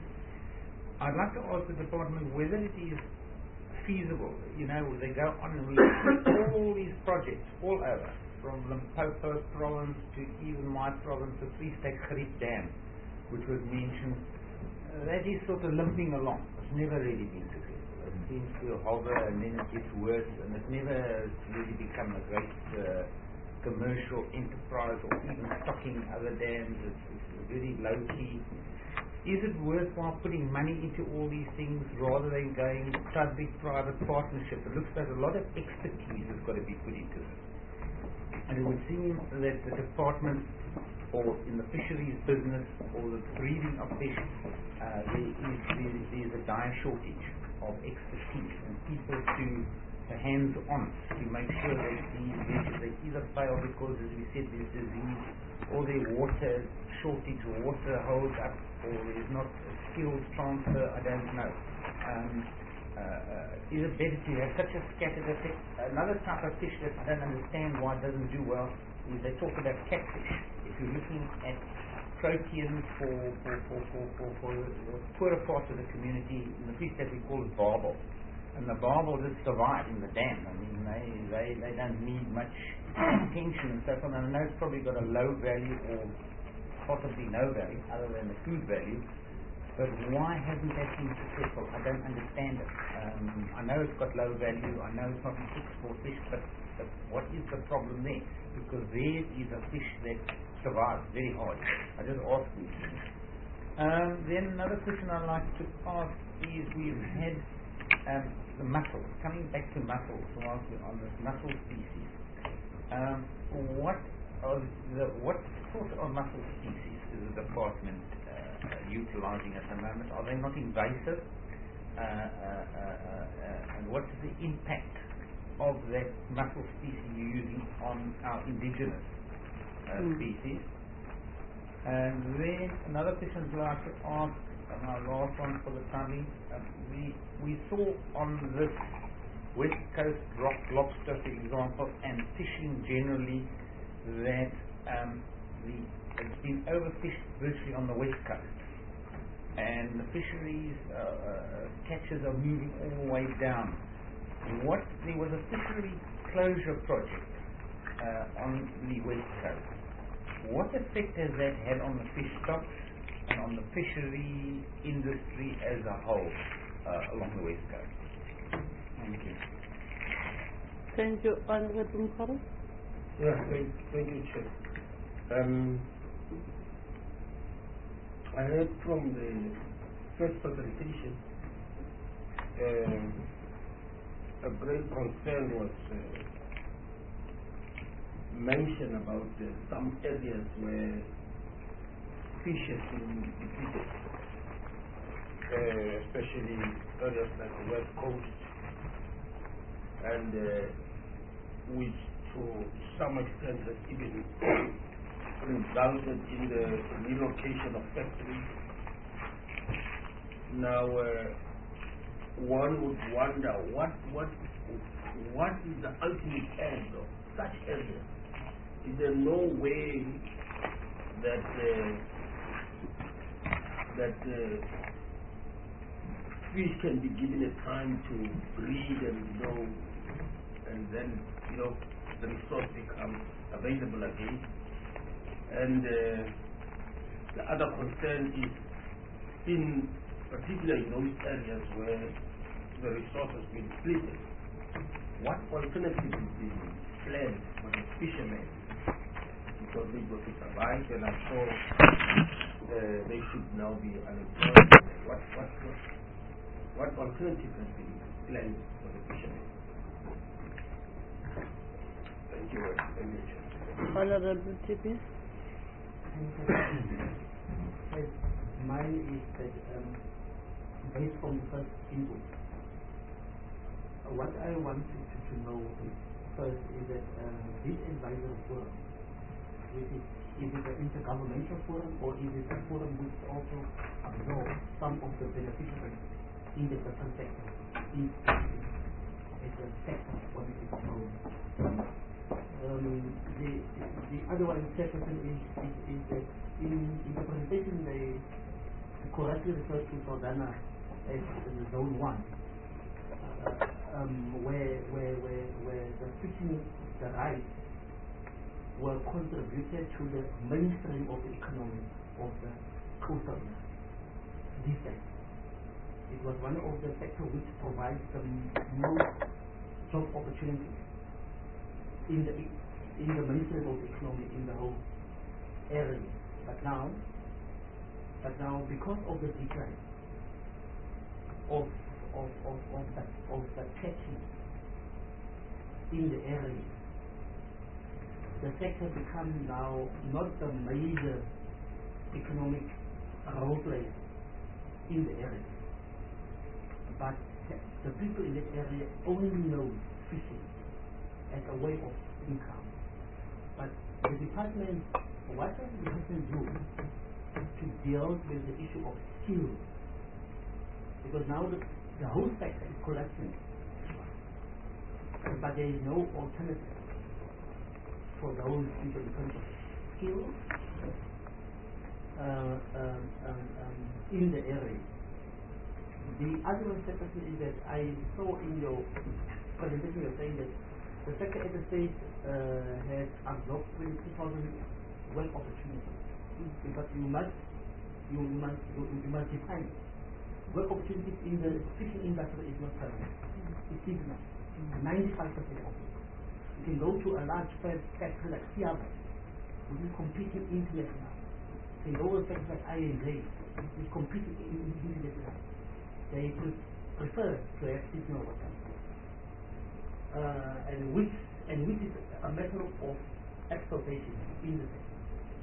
I'd like to ask the department whether it is feasible. You know, they go on and we see all these projects all over, from Limpopo province to even my province, the Free State Griep Dam, which was mentioned. Uh, that is sort of limping along. It's never really been successful. It seems to hover and then it gets worse, and it's never really become a great uh, commercial enterprise or even stocking other dams. It's, it's very low key. Is it worthwhile putting money into all these things rather than going public-private partnership? It looks like a lot of expertise has got to be put into this. And it would seem that the department, or in the fisheries business, or the breeding of fish, uh, there is there, there is a dire shortage of expertise and people to, to hands-on to make sure that these ventures, they either fail because, as we said, there's disease, or their water shortage, or water holds up, or there's not a skills transfer. I don't know. Um, uh, uh, is it better to have such a scattered effect? Another type of fish that I don't understand why it doesn't do well is they talk about catfish. If you're looking at proteins for for, for, for, for, for the poorer parts of the community, in the Free State we call it barbel. And the barbel just survive in the dam. I mean, they, they, they don't need much attention and so forth. And I know it's probably got a low value or possibly no value other than the food value. But why hasn't that been successful? I don't understand it. Um, I know it's got low value. I know it's not an export fish, but, but what is the problem there? Because there is a fish that survives very hard. I just ask these things. Um, then another question I'd like to ask is we've had um, the mussels. Coming back to mussels, whilst we're on this mussel species, um, what are the what sort of mussel species is the department uh, utilizing at the moment? Are they not invasive? Uh, uh, uh, uh, and what is the impact of that mussel species you're using on our indigenous uh, mm. species? And then another question I'd like to ask, and our last one for the time, uh, we we saw on this West Coast rock lobster, for example, and fishing generally, that um, the, it's been overfished virtually on the West Coast, and the fisheries uh, uh, catches are moving all the way down. What there was a fishery closure project uh, on the West Coast. What effect has that had on the fish stocks and on the fishery industry as a whole uh, along the West Coast? Thank you. Thank you, Honorable Mkharo. Yeah, thank, thank you, Chair. Um, I heard from the first presentation um, a great concern was uh, mentioned about uh, some areas where fish has been depleted, uh, especially areas like the West Coast, and uh, which to some extent has even resulted in the relocation of factories. Now, uh, one would wonder what what what is the ultimate end of such areas? Is there no way that uh, that uh, fish can be given a time to breed and you know, and then you know the resource becomes available again? And uh, the other concern is, in particular in those areas where the resource has been depleted, what alternatives is being planned for the fishermen? Because they got to survive, and I'm sure uh, they should now be unemployed. What, what, what, what alternative has been planned for the fishermen? Thank you very much. Honorable T P. Mine is that um, based on the first input, uh, what I wanted to, to know is first is that uh, this advisory forum, which is, is it an intergovernmental forum or is it a forum which also absorbs some of the beneficiaries in the different sectors? In, it's a sector what it is called. Um, the, the other one, Chairperson, is, is, is that in, in the presentation they correctly referred to Saldanha as the zone one. Uh, um, where, where, where, where the fishing, the rights were contributed to the mainstream of the economy of the coastal area. This sector. It was one of the sectors which provides the most job opportunities in the in the mainstream of the economy in the whole area. But now, but now because of the decline of Of, of, of, the, of the catchment in the area, the sector becomes now not the major economic role player in the area, but the people in that area only know fishing as a way of income. But the department, what does the department do to deal with the issue of skills? Because now the The whole sector is collecting, but there is no alternative for those people in terms of skills uh, um, um, um, in the area. The other one is that I saw in your presentation you're saying that the sector at the state uh, has absorbed twenty-two thousand work opportunities, mm-hmm. but you must you must you, you must define it. Work opportunities in the fishing industry is not permanent. Mm-hmm. It's seasonal. ninety-five percent of it. You can go to a large factory like Siaba, which is competing internationally. You can go to a factory like I N J, which is competing internationally. They pre prefer to have seasonal work. Uh, and which and which is a matter of exploitation in the sector.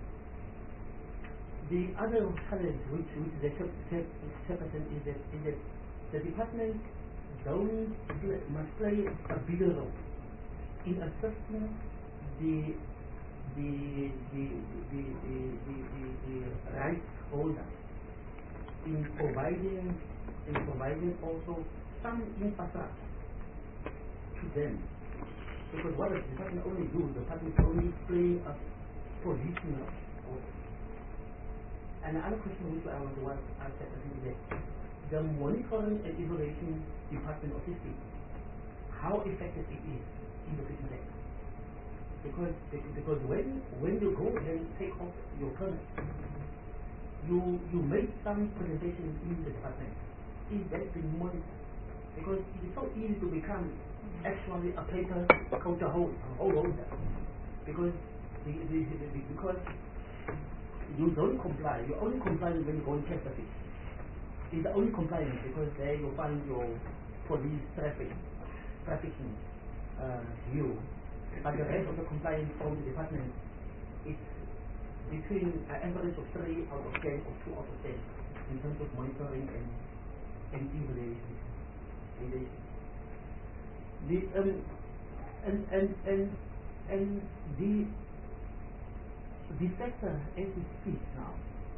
The other challenge which, which the chairperson is that, is that the department don't play, must play a bigger role in assisting the the the the the, the, the, the rights holders in providing in providing also some infrastructure to them. Because what the department only do, the department only play a positional role. And another question which I want to ask is that the monitoring and evaluation department of fishing, how effective it is in the fishing sector. Because because when when you go and take off your permit, you you make some presentation in the department. Is that being monitored? Because it is so easy to become actually a paper quota holder. Because the, the, the, the, because you don't comply. You only comply when you go and test the fish. It's the only compliance because there you find your police traffic, trafficking uh, view. But the rest of the compliance from the department is between an average of three out of ten or two out of ten in terms of monitoring and and evaluation. The um and and and and the the sector as it speaks now,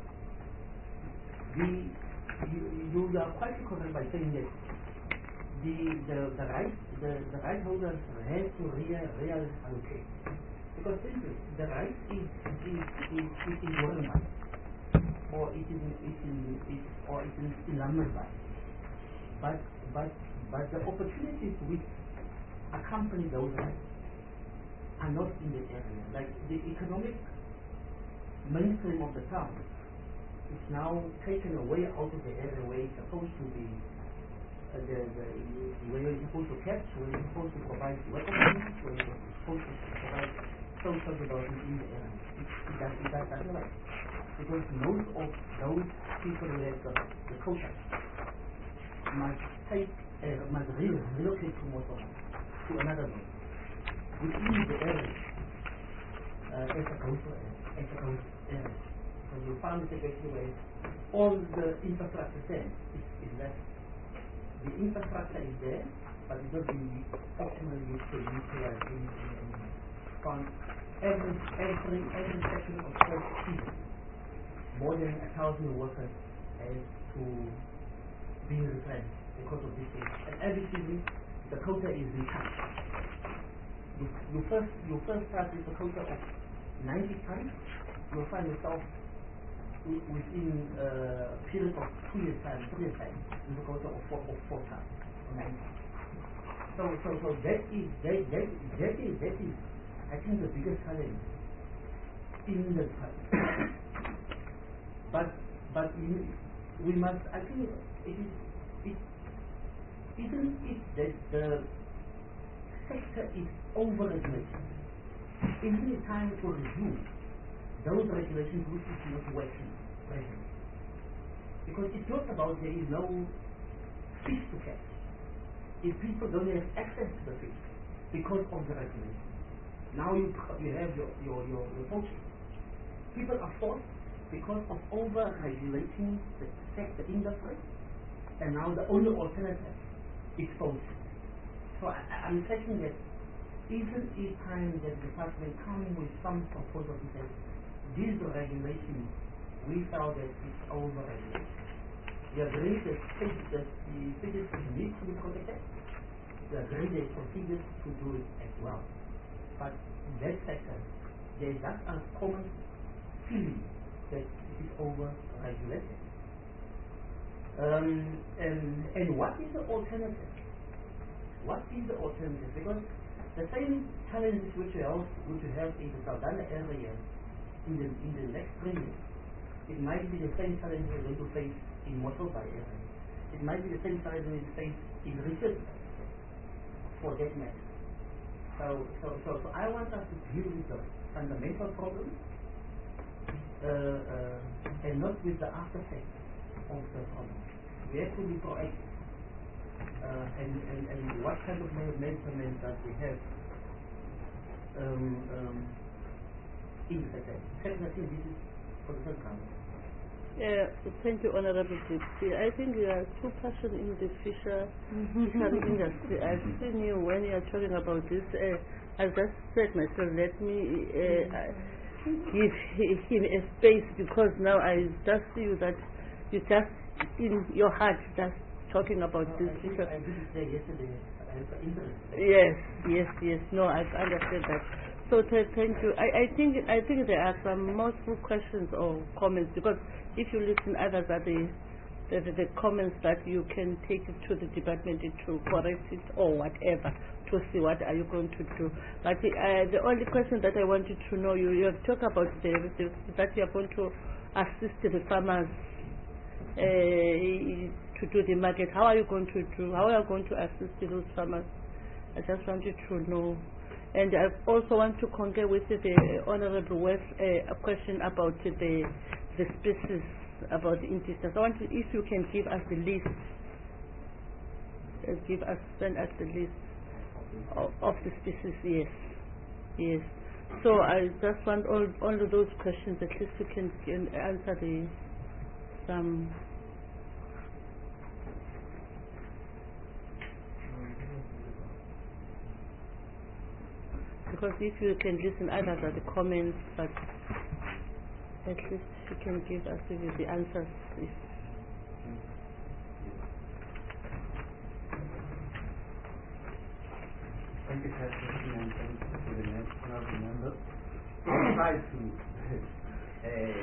the you, you are quite correct by saying that the the, the right the, the right holders have to real real allocate. Because simply the right is is is, is in one by or it is it is it or it is in number by. But but but the opportunities which accompany those rights are not in the area. Like the economic mainstream of the town is now taken away out of the area where it's supposed to be uh, the, the where you're supposed to catch, where you're supposed to provide work opportunities, where you're supposed to provide social development in the area. It, it, does, it does, doesn't like because most of those people who have the, the culture must take uh, must really relocate to Motoba to another one, which is the area uh, as a coastal area, as a coastal area. So you found a situation where all the infrastructure there is, is left. The infrastructure is there, but it's not being optimally used to utilize in, in, in fund. Every, every, every section of South Sea, more than a thousand workers has to be replenished because of this thing. And every season, the quota is retouched. You, you first, you first start with a quota of ninety tons, you'll find yourself wi- within a period of two years time, three years time, with a quota of four, of four tons, or nine tons. So, so, so that is, that, that, that is, that is, I think, the biggest challenge in the department. But, but you, we must, I think, it is, it, isn't it that the sector is over-regulated? Isn't it time to review those regulations which is not working presently? Because it's not about there is no fish to catch. If people don't have access to the fish because of the regulation, now you you have your your your, your poaching. People are forced because of over-regulating the sector industry, and now the only alternative is poaching. So I, I'm thinking that isn't it time that the department come with some proposal to say these regulations we felt that it's over-regulated. We agree that, that the figures need to be protected. We agree that procedures to do it as well. But in that sector, there is that a common feeling that it is over-regulated. Um, and, and what is the alternative? What is the alternative? Because the same challenges which we have, which we have in the Saldanha area in the, in the next three years, it might be the same challenge we're going to face in Mossel Bay area. It might be the same challenge we face in Richards Bay, for that matter. So, so, so, so I want us to deal with the fundamental problem uh, uh, and not with the after effects of the problem. We have to be proactive. Uh, and, and, and what kind of measurements that we have um, um, in the sector. Second, I think this is for the first time. Yeah, thank you, Honorable Deputy. I think you are too passionate in the fisher, fishery industry. I've seen you when you are talking about this. Uh, I just said myself, let me uh, give him a space, because now I just see you that you just, in your heart, just talking about no, this. I did, I did say yesterday, I have interest. Yes, yes, yes. No, I understand that. So th thank you. I, I think I think there are some multiple questions or comments, because if you listen, others are the the, the, the comments that you can take it to the department to correct it or whatever, to see what are you going to do. But uh, the only question that I wanted to know, you, you have talked about the, the that you are going to assist the farmers uh, to do the market. How are you going to do? How are you going to assist those farmers? I just wanted to know. And I also want to concur with the Honorable West uh, a question about the the species, about the indigenous. I want to, if you can give us the list, uh, give us send us the list of, of the species. Yes, yes. So I just want all all of those questions. At least you can, can answer the some. Because if you can listen, others are the comments, but at least you can give us the answers. If Thank you, Chairperson, and thank you to the next honorable member. I'll try to uh,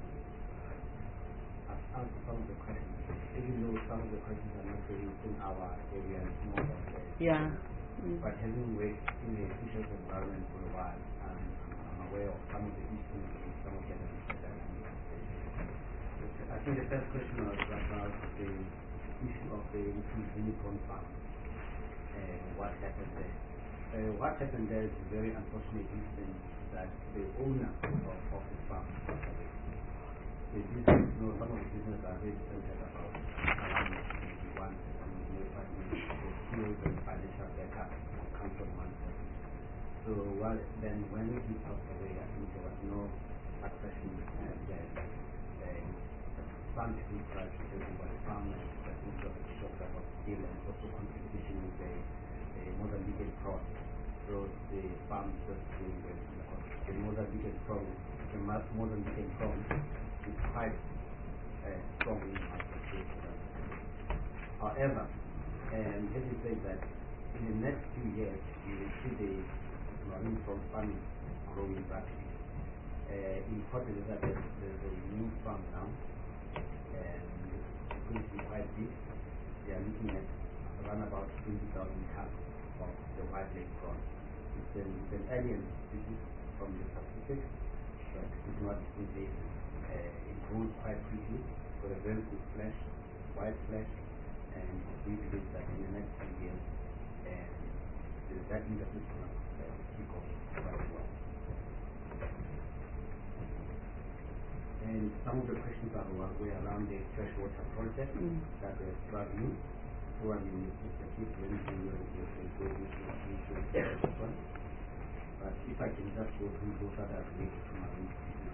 answer some of the questions, even though some of the questions are not very in our area, it's more of the yeah. Mm. But having worked in the fisheries environment for a while, um, I'm aware of some of the issues and some of the dynamics. I think the first question was about the issue of the unicorn farm. Uh, what happened there? Uh, what happened there is a very unfortunate incident that the owner of, of the farm passed away. The business, you know, some of the business are very centered about around twenty-one and notified me the skills and financial backup come from one person. So well, then when he passed away, I think there was no succession and then uh, some people tried to do what farmers, I think there was a short of still and also competition with the, the Mozambican prawn. So the farms just doing well because the Mozambican prawn, the Mo- Mozambican prawn is quite uh, strong in agriculture. However, um, having said that, in the next few years, we will see the marine prawn farming growing rapidly. Uh, in Port Elizabeth, there's, there's a new farm now, and it's going to be quite big. They are looking at around about twenty thousand tons of the white leg prawn. It's an, it's an alien species from the Pacific, but it's not invasive. Uh, it grows quite quickly, got a very good flesh, white flesh, and we believe that in the next few years, uh, that industry is going to uh, kick off quite well. And some of the questions are were around the freshwater project Mm. that we're struggling. Probably Mister Keith when we will go into this one. But if I can just go through those other related to marine species.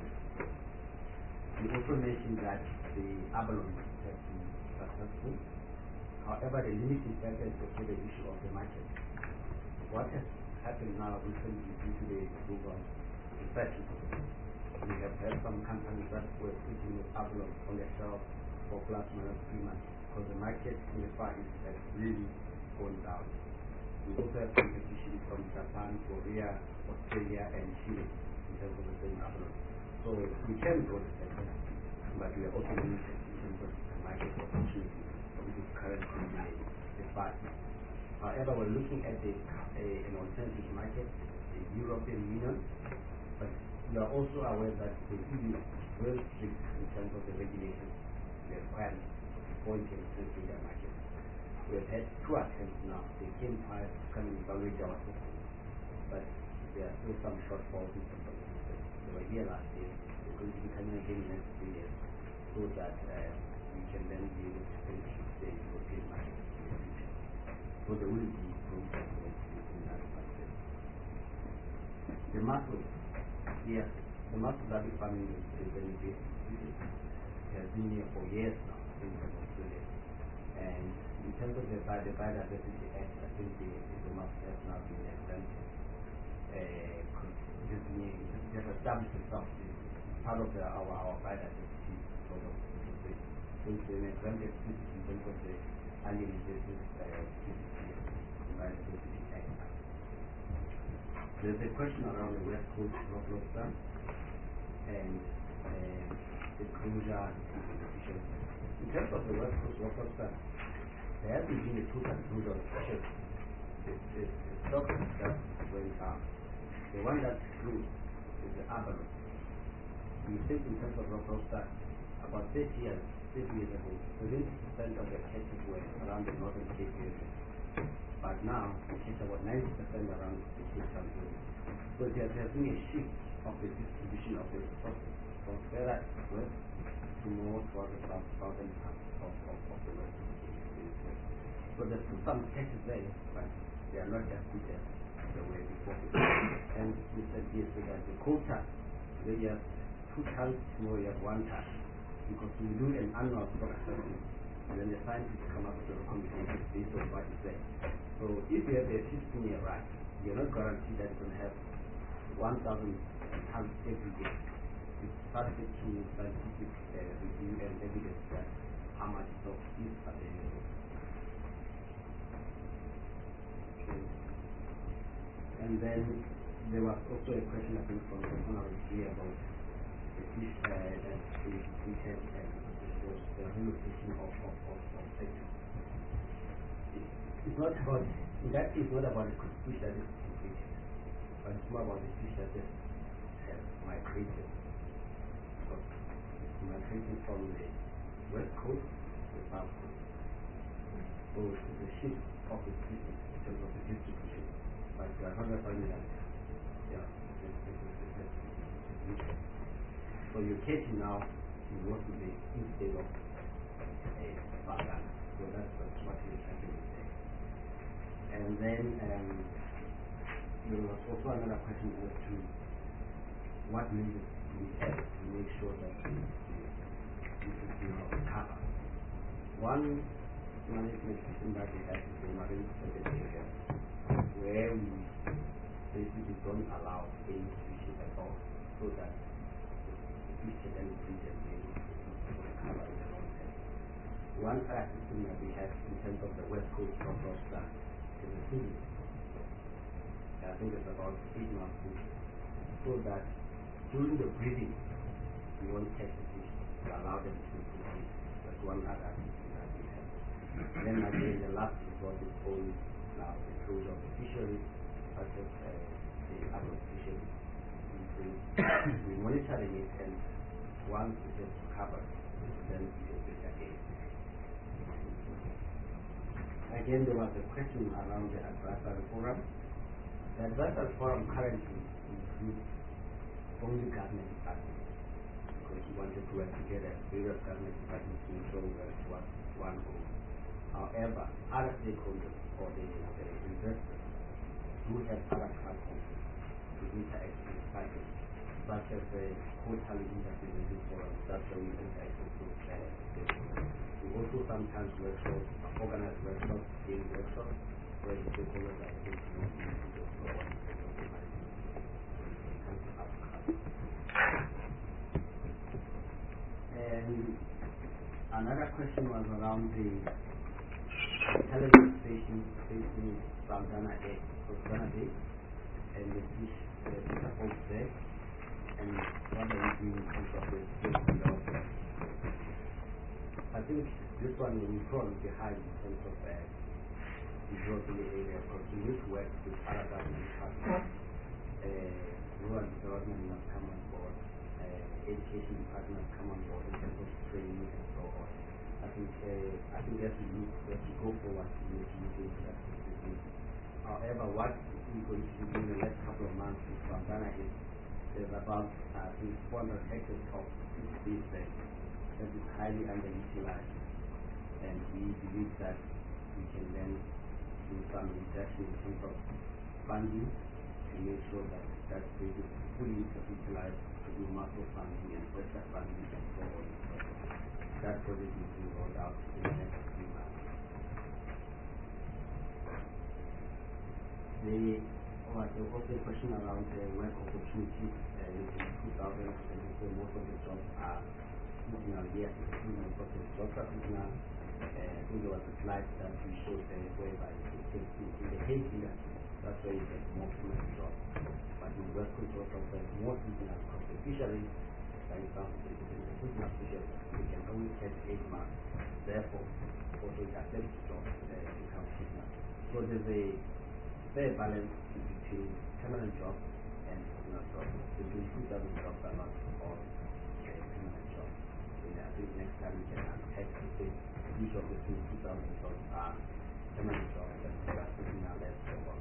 You also mentioned that the abalone has been successful. However, the limiting factor is also the issue of the market. What has happened now recently due to the global recession, we have had some companies that were sitting with abalone on their shelf for plus minus three months because the market in the Far East has really gone down. We also have competition from Japan, Korea, Australia, and Chile in terms of the same abalone. So we can grow the sector, but we are also limited in terms of the market opportunity which is currently in the, the Far East. However, we're looking at the, a, an alternative market, the European Union, but we are also aware that the E U is very strict in terms of the regulations, the requirements for you can enter their market. We have had two attempts now. They came prior to come and evaluate our system, but there are still some shortfalls in terms of the system. They were here last year. They're going to be coming again in the next three years so that uh, we can then be able to penetrate the European market in the future. So there will be growth in that aspect. The mussel. Yes, the mussel rabbit farming is a very big business. It has been here for years now in Australia. And in terms of the, the Biodiversity Act, I think the, the mussel has now been exempted. Uh, it has established itself as part of the, our, our biodiversity sort of situation. So it's an exempted species in terms of the alien invasive uh, species here, the Biodiversity Act. There's a question around the West Coast rock lobster and uh, the closure and efficiency. In terms of the West Coast rock lobster, there hasn't been a total closure of fishes. The, the, the stock is just going down. The one that's closed is the abalone. We think in terms of rock lobster, about thirty years, thirty years ago, seventy percent of the catches were around the northern Cape area. But now, we catch about ninety percent around the Cape Town area. So there has been a shift of the distribution of the resources from further west to more towards the south, southern part of, of, of the west. So there's still some catches there, but they are not as good as they were before. And Mister D said that the quota, they have two tons, tomorrow you have one ton. Because we do an annual stock assessment, and then the scientists come up with a recommendation based on what is there. So if you have a fifteen year run, you're not guaranteed that you're going to have one thousand tons every year. It's subject to scientific uh, review and evidence that how much stock is available. Okay. And then there was also a question, I think, from the honorable here about the fish uh, that is treated and the relocation of, of, of, of sectors. It's not about, in that case, it's not about the fish that is completed, but it's more about the fish that just have migrated. So it's migrating from the west coast to the south coast. So it's a shift of the species in terms of the distribution. But we are not finding that, yeah, it's, it's, it's, it's, it's, so you're catching now in what will be instead of a bagan. So that's what we're trying to say. And then um, there was also another question as to what measures we have to make sure that we, we, we, we cover. One management system that we have in the marine protected areas, where we basically don't allow any fishing at all, so that the fish can then breed and be able to recover in the long term. One other system that we have in terms of the West Coast Rock Lobster is a season. I think it's about eight months old, so that during the breeding, we won't catch the fish to allow them to breed. That's one other system that we have. Then again, the last resort is only now the closure of the fisheries, such as uh, the adult fisheries. We're monitoring it, and once it is covered, then we open it again. Again, there was a question around the advisory forum. The advisory forum currently includes only government departments, because we wanted to work together, various government departments to ensure we work towards one goal. However, other stakeholders or the, the investors do have other platforms to interact with parties, such as the quarterly industry review forums. That's where we interact with those uh, stakeholders. We also sometimes workshops, organize workshops, daily workshops, where the stakeholders are able to know the issues of law and the management when it comes to outcomes. And another question was around the television station facing Saldanha Bay, Saldanha Bay, and the fish, the fish folks there, and what are we doing in terms of the safety development. I think this one will probably be high in terms of uh, developing the area, because we need to work with other government partners. Uh, rural development must come on board, uh, education department must come on board in terms of training and so on. I think uh, I think as we look, as we go forward, we need to look into that specifically. However, what we're going to do in the next couple of months in Saldanha is there's about uh, I think four hundred hectares of fish there that is highly underutilized, and we believe that we can then do some reduction in terms of funding to make sure that that space is fully utilized to do macro funding and pressure funding and so on. That project will be rolled out in the next few months. The oh, there was also a question around the work opportunities uh, in two thousand, and so most of the jobs are seasonal. Yes, most of the jobs are seasonal. Uh, I think there was a slide that we showed there whereby in, in the hay season, that's where you get more seasonal jobs. But in work control jobs, there's more seasonal because the fisheries, for example, the seasonal fisheries, we can only catch eight months. Therefore, also it affects jobs uh, become seasonal. So there's a fair balance between permanent jobs and seasonal jobs. Between two thousand jobs are not all uh, permanent jobs. So yeah, I think next time we can unpack to say which of the two thousand jobs are permanent jobs and what are seasonal and so on.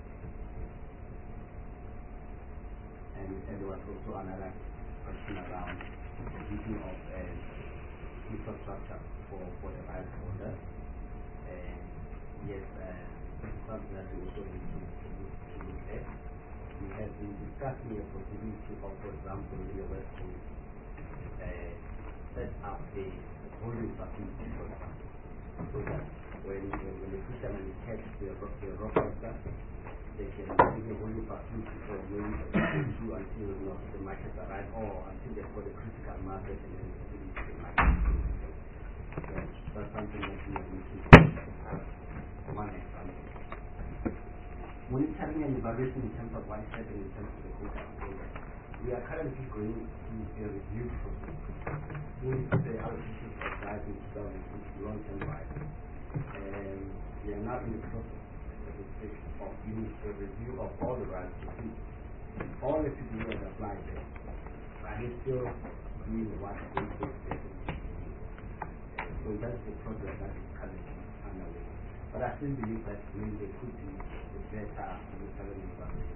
And, and there was also another question around the issue of uh, infrastructure for, for the rights holders. And yes, uh, something that we also need to, to, look, to look at. We have been discussing the possibility of, for example, in the West Coast, uh, set up a holding facility for example, so that when, when, when the fishermen catch the rock, the rock lobster, they can take a holding facility for maybe two until you know, the markets arrive, or until they've got a critical market and then release the market. So that's something that we are looking for. One example. Monitoring and evaluation in terms of what is happening in terms of the quota area. We are currently going through a review process. Since the allocation of rights in two thousand six long-term rights, and we are now in the process of doing a review of all the rights to see all the people who have applied there. Are they still doing what they should be? So that's the process that is currently underway. But I still believe that maybe there could be a better monitoring and evaluation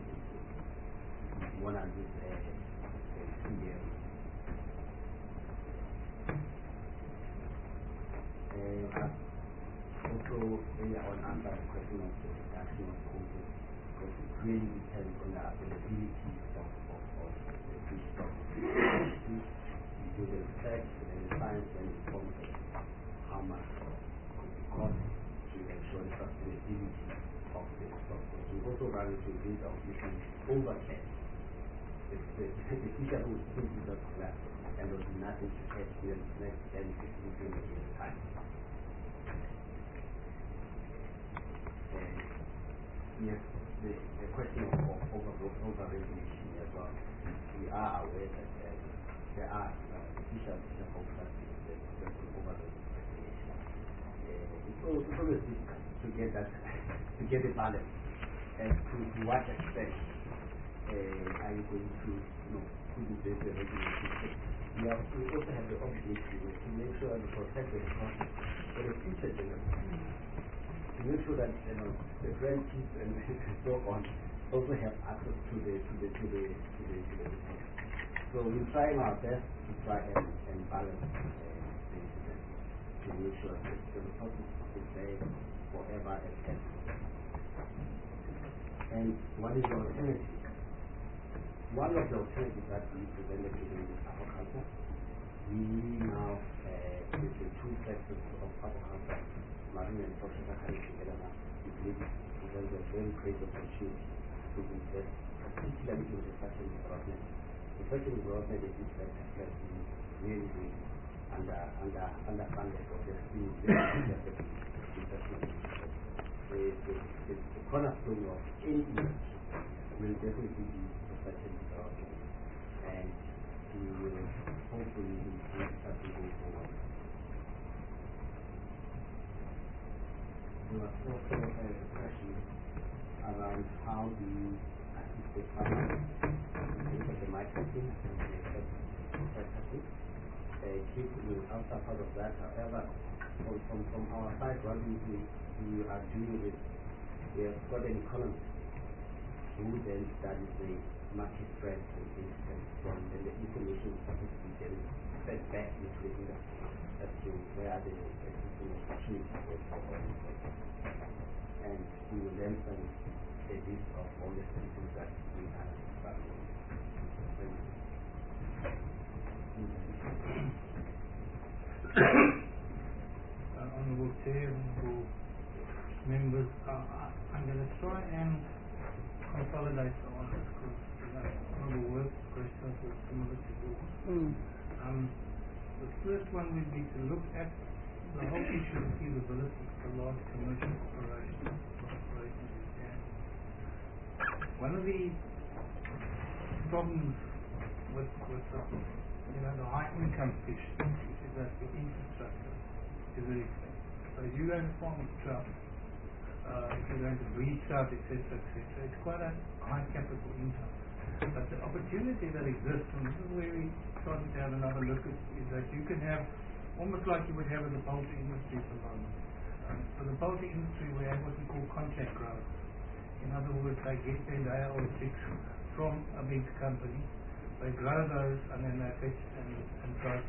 one of these uh, two years. Uh, also, maybe I want to answer the question of the reduction of quotas, because it really depends on the availability of, of, of the fish stock. We do the research and the science and inform us how much of cost to ensure the sustainability of the stock. We also run into this of using overcatch. The, the, the fisher who simply just collapse and there will be nothing to catch here in the next ten, fifteen, twenty years time. And yes, the, the question of, of over, over regulation as well. We are aware that uh, there are uh, fisher fisher folks that that will over regulation. Uh, it's always, it's always difficult to get that to get the balance and to, to what extent uh, are you going to you know put in place the regulation. We, have, we also have the obligation to make sure and protect the economy for the future generation. To make sure that you know the grandkids and so on also have access to the to the to the to the to the resources. So we're trying our best to try and, and balance uh, the incident to make sure that the resources is there forever and ever. And what is the alternative? One of the alternatives that we presented in this aquaculture, we now, uh, with the two sectors of aquaculture, marine and freshwater coming together now, we believe it presents a very great opportunity to invest, particularly in research and development. Research and development is this sector has been really, really under, under, underfunded or there's been very research and development. The, the, the, the cornerstone of any industry will definitely be research and development, and we will hopefully improve as we go forward. There was also a question around how do you assist the farmers in the microfilm and the processing. Keith will answer part of that. However, from, from, from our side, what we, we, we are doing is we have got an economist who then studies the market trends and instance from then the information is supposed to be then fed back into the industry as to where the existing opportunities for all. And we will then send a list of all the systems that we have started. Uh, Honorable Chair, Honorable members, uh, I'm going to try and consolidate the answers because Honorable work questions were similar to yours. Mm. Um, the first one would be to look at the whole issue of feasibility for large commercial operations. operations in Canada. One of the problems with, with uh, you know, the high income fish is that the infrastructure is very expensive. So if you're going to farm trout, uh, if you're going to breed trout, et cetera, et cetera, it's quite a high capital income. But the opportunity that exists, and this is where we started to have another look at, is that you can have almost like you would have in the poultry industry at the moment. Um, so the poultry industry, we have what we call contract growers. In other words, they get their day-old chicks from a big company. They grow those and then they fetch and, and process.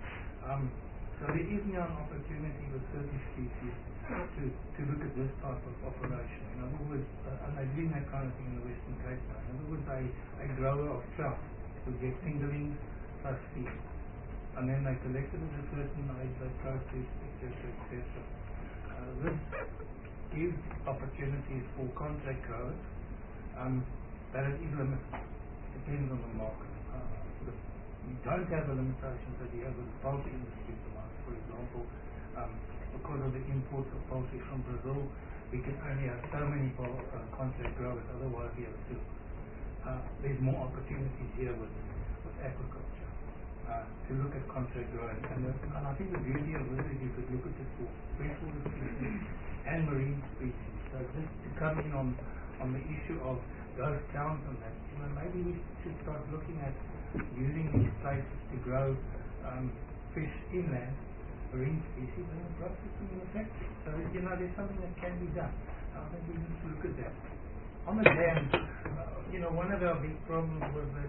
Um, so there is now an opportunity with certain species to, to look at this type of operation. In other words, uh, and they're doing that kind of thing in the Western Cape now. In other words, a, a grower of trout will get fingerlings plus feed. And then they collect it at a certain age, they process, et cetera, et cetera. Uh, this gives opportunities for contract growers, um, but it is limited. Depends on the market. Uh, you don't have the limitations that you have with the poultry industry at the moment. For example, um, because of the imports of poultry from Brazil, we can only have so many pol- uh, contract growers, otherwise we have two. Uh, there's more opportunities here with, with aquaculture. Uh, to look at contract growing. And, the, and I think the beauty of this is you could look at it for freshwater species and marine species. So just to come in on, on the issue of those counts and that, you know, maybe we should start looking at using these places to grow um, fish inland, marine species, and then process them in the factory. So, you know, there's something that can be done. I think we need to look at that. On the dam, uh, you know, one of our big problems was that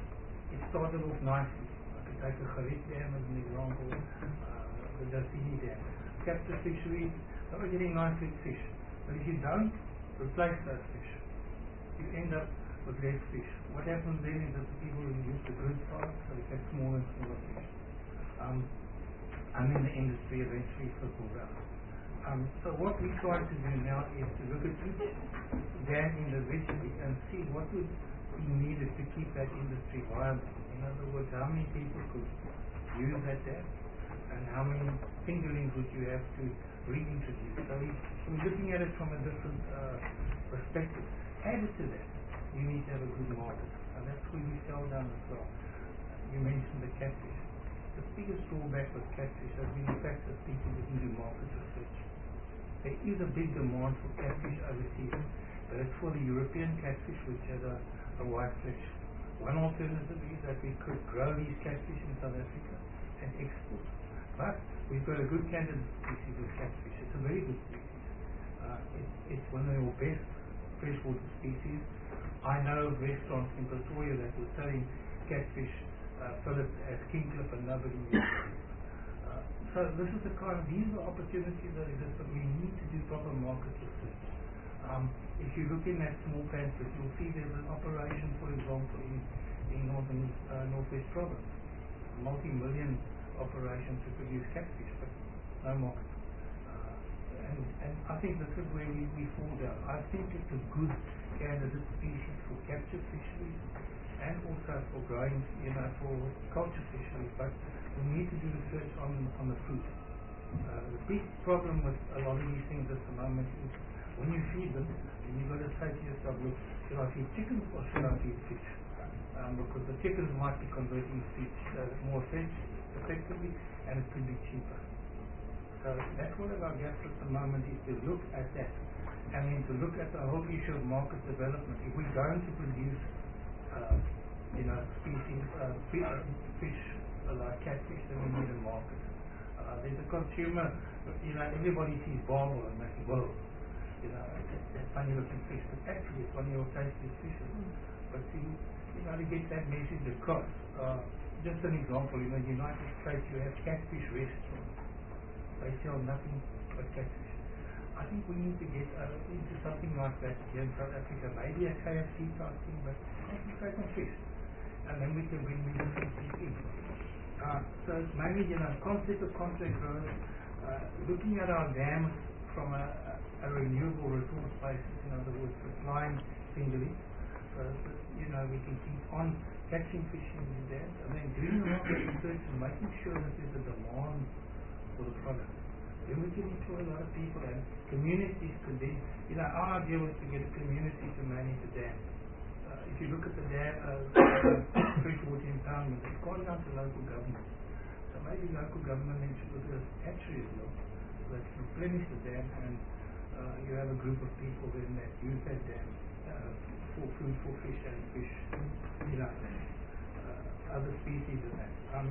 it started off nicely. Like the Kharit Dam as an example, uh, the Dasini Dam. Captive fisheries, they were getting nice big fish. But if you don't replace those fish, you end up with less fish. What happens then is that the people use the grid size, so you get smaller and smaller fish. Um, and then the industry eventually fizzles out. Um, so what we try to do now is to look at each dam individually and see what would be needed to keep that industry viable. In other words, how many people could use that dam, and how many fingerlings would you have to reintroduce. So we, we're looking at it from a different uh, perspective. Added to that, you need to have a good market, and that's where we sell down as well. You mentioned the catfish. The biggest drawback with catfish has been the fact that people didn't do market research. There is a big demand for catfish overseas, but it's for the European catfish, which has a, a white flesh. One alternative is that we could grow these catfish in South Africa and export. But we've got a good candidate species of catfish. It's a very good species. Uh, it, it's one of your best freshwater species. I know of restaurants in Pretoria that were selling catfish uh, fillets as king clip and nobody knew. Uh, so this is the kind of, these are opportunities that exist, but we need to do proper market research. Um, if you look in at small pantries, you'll see there's an operation, for example, in, in northern uh, Northwest Province, a multi-million operation to produce catfish, but no market. Uh, and, and I think this is where we, we fall down. I think it's a good candidate species for capture fisheries and also for growing, you know, for culture fisheries, but we need to do research on, on the food. Uh, the big problem with a lot of these things at the moment is when you feed them, and you've got to say to yourself, look, should I feed chickens or should I feed fish? Um, because the chickens might be converting fish uh, more effectively, and it could be cheaper. So that's one of our gaps at the moment, is to look at that, and then to look at the whole issue of market development. If we're going to produce, uh, you know, species, uh, fish, fish uh, like catfish, then we need a market. Uh, there's a consumer, you know, everybody sees barbel and they say, whoa, you know, that, that funny looking fish, but actually it's one of your tastiest fishes. Mm. But see, you know, to get that message across, uh, just an example, in the United States you have catfish restaurants. They sell nothing but catfish. I think we need to get uh, into something like that here in South Africa, maybe a K F C type thing, but concentrate on fish. And then we can bring these species in. Uh, so it's mainly, you know, concept of contract growth, uh, looking at our dams from a, a renewable resource basis, in other words, supplying fingerlings, so that, you know, we can keep on catching fish in these dams, and then doing the market research and making sure that there's a demand for the product. Then we can employ a lot of people, and communities could then, you know, our idea was to get a community to manage the dam. Uh, if you look at the dam, uh, freshwater impoundment, it's gone down to local government. So maybe local government then should look at a hatchery as well, so that you replenish the dam, and uh, you have a group of people then that use that dam uh, for food for fish and fish, you know, uh, other species of that. Um,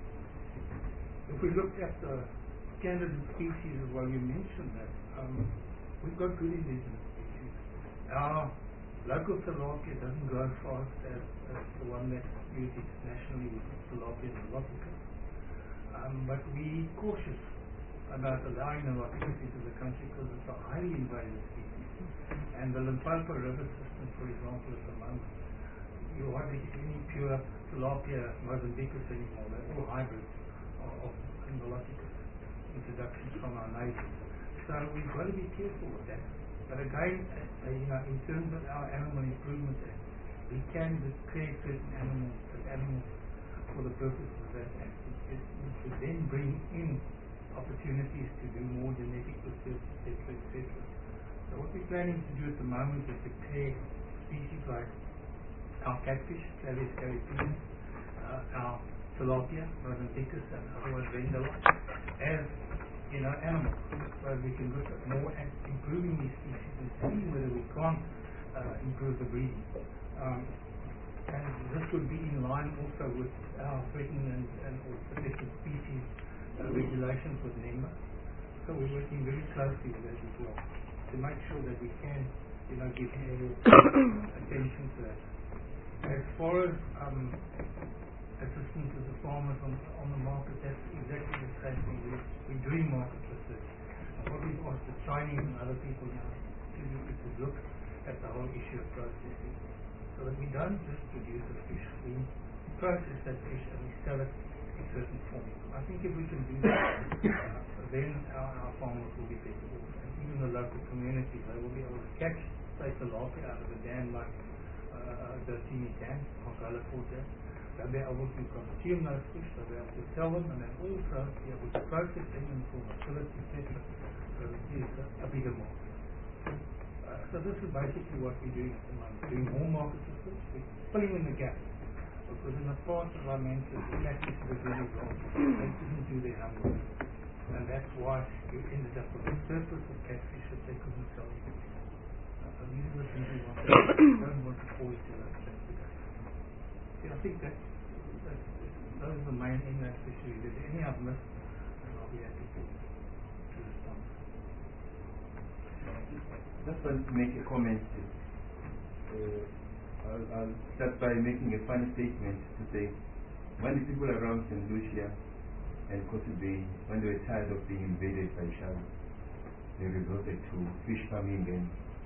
if we look at the candidate species as well, you mentioned that, um, we've got good indigenous species. Our local tilapia doesn't grow as fast as, as the one that's used internationally, with tilapia and Nilotica. Um, but we cautious about allowing Niloticus into the country because it's a highly invasive species. And the Limpopo River system, for example, at the moment, you hardly see any pure tilapia Mozambicus anymore. They're all hybrids of, of Niloticus introductions from our neighbors. So we've got to be careful with that. But again, uh, you know, in terms of our Animal Improvement Act, we can declare certain animals as animals for the purposes of that act. It, it, it should then bring in opportunities to do more genetic research, et cetera, et cetera. So what we're planning to do at the moment is declare species like our catfish, Clarius caripinus, uh, our tilapia, Mozambicus, and otherwise Vendela, as, you know, animals, so we can look at more at improving these species and see whether we can't uh, improve the breeding. Um, and this would be in line also with our threatened and, and or protected species uh, regulations with NEMA. So we're working very closely with that as well to make sure that we can, you know, give more attention to that. As far as um, assistance to the farmers on, on the market, that's exactly the same thing. We're, we're doing market research. And what we've asked the Chinese and other people now to do is to look at the whole issue of processing, so that we don't just produce the fish, we process that fish and we sell it in certain forms. I think if we can do that, uh, then our, our farmers will be better off, and even the local communities, they will be able to catch, say, tilapia out of a dam like uh, the Tini Dam, Kongala Port Dam. They'll be able to consume those fish, they'll be able to sell them, and then also be able to process them in for facility, et cetera. So it is a, a bigger market. Uh, so this is basically what we're doing at the moment, doing more market research, we're filling in the gap. Because in the past, as I mentioned, the catfish was really wrong. They didn't do their homework. And that's why you ended up with a surplus of catfish that they couldn't sell. Uh, these are the things we want to do. We don't want to always do that. Yeah, I think that's, that's, those are the main inland fisheries. If any I've missed, then I'll be happy to, to respond. Just want to make a comment. Uh, I'll, I'll start by making a funny statement to say, when the people around Saint Lucia and Kosi Bay, when they were tired of being invaded by sharks, they resorted to fish farming and,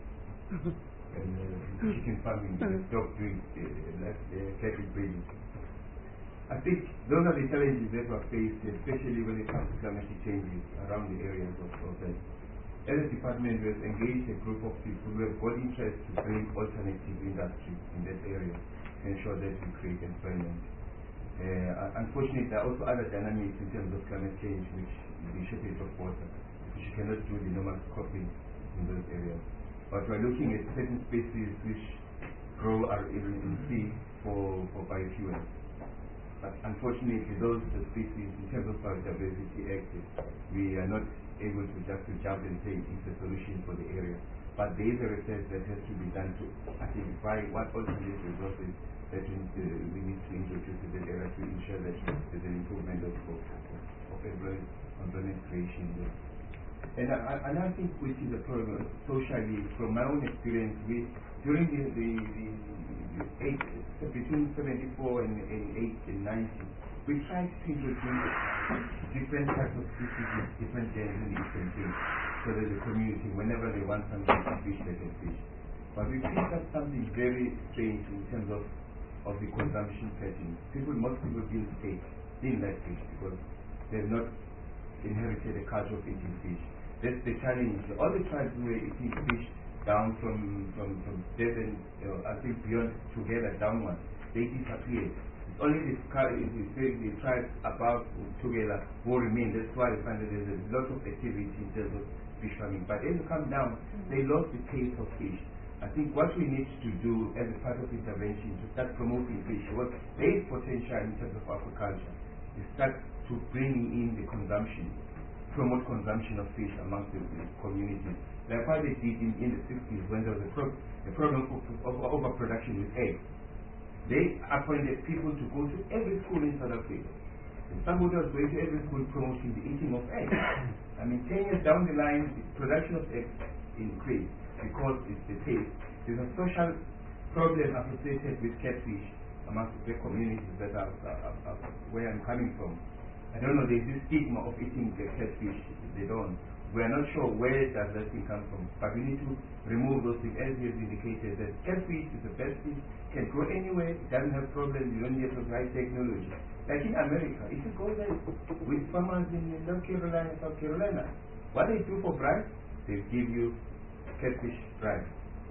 and uh, chicken farming, and stopped doing uh, like, uh, cattle breeding. I think those are the challenges that were faced, especially when it comes to climatic changes around the areas of, of that. As a department, we have engaged a group of people who have got interest to bring alternative industry in that area to ensure that we create employment. Uh, unfortunately, there are also other dynamics in terms of climate change, which is the shortage of water, which you cannot do the normal cropping in those areas. But we're looking at certain species which grow are in, in sea for, for biofuel. But unfortunately, those species, in terms of biodiversity act, we are not able to just to jump and say it's a solution for the area. But there is a research that has to be done to identify what alternative resources that we, uh, we need to introduce in that area to ensure that there's an improvement of, of, of employment, employment creation there. And I, I, and I think which is a problem socially, from my own experience, we during the, the, the, the eight, between seventy-four and, and eight and ninety, we tried to introduce different types of species with different dens in the Eastern Cape, so that the community, whenever they want something to fish, they can fish. But we picked up something very strange in terms of, of the consumption patterns. People, most people didn't take, didn't like fish because they've not inherited a culture of eating fish. That's the challenge. All the tribes were eating fish down from from, from Devon, you know, I think beyond together downward. They disappeared. Only the, the, the tribes above together will remain. That's why we find that there's a lot of activity in terms of fish farming. But as you come down, they lost the taste of fish. I think what we need to do as a part of intervention to start promoting fish, what there is potential in terms of aquaculture, is start to bring in the consumption, promote consumption of fish amongst the, the communities. Like what they did in, in the sixties when there was a, pro a problem of, of, of overproduction with eggs. They appointed people to go to every school in South Africa. And somebody was going to every school promoting the eating of eggs. I mean, ten years down the line, the production of eggs increased because it's the taste. There's a social problem associated with catfish amongst the communities that are, are, are, are where I'm coming from. I don't know, there's this stigma of eating the catfish. They don't. We are not sure where does that thing come from, but we need to remove those things. As you have indicated, that catfish is the best fish, can grow anywhere, it doesn't have problems, you don't need to apply technology. Like in America, if you go there with farmers in North Carolina, South Carolina, what they do for rice, they give you catfish rice.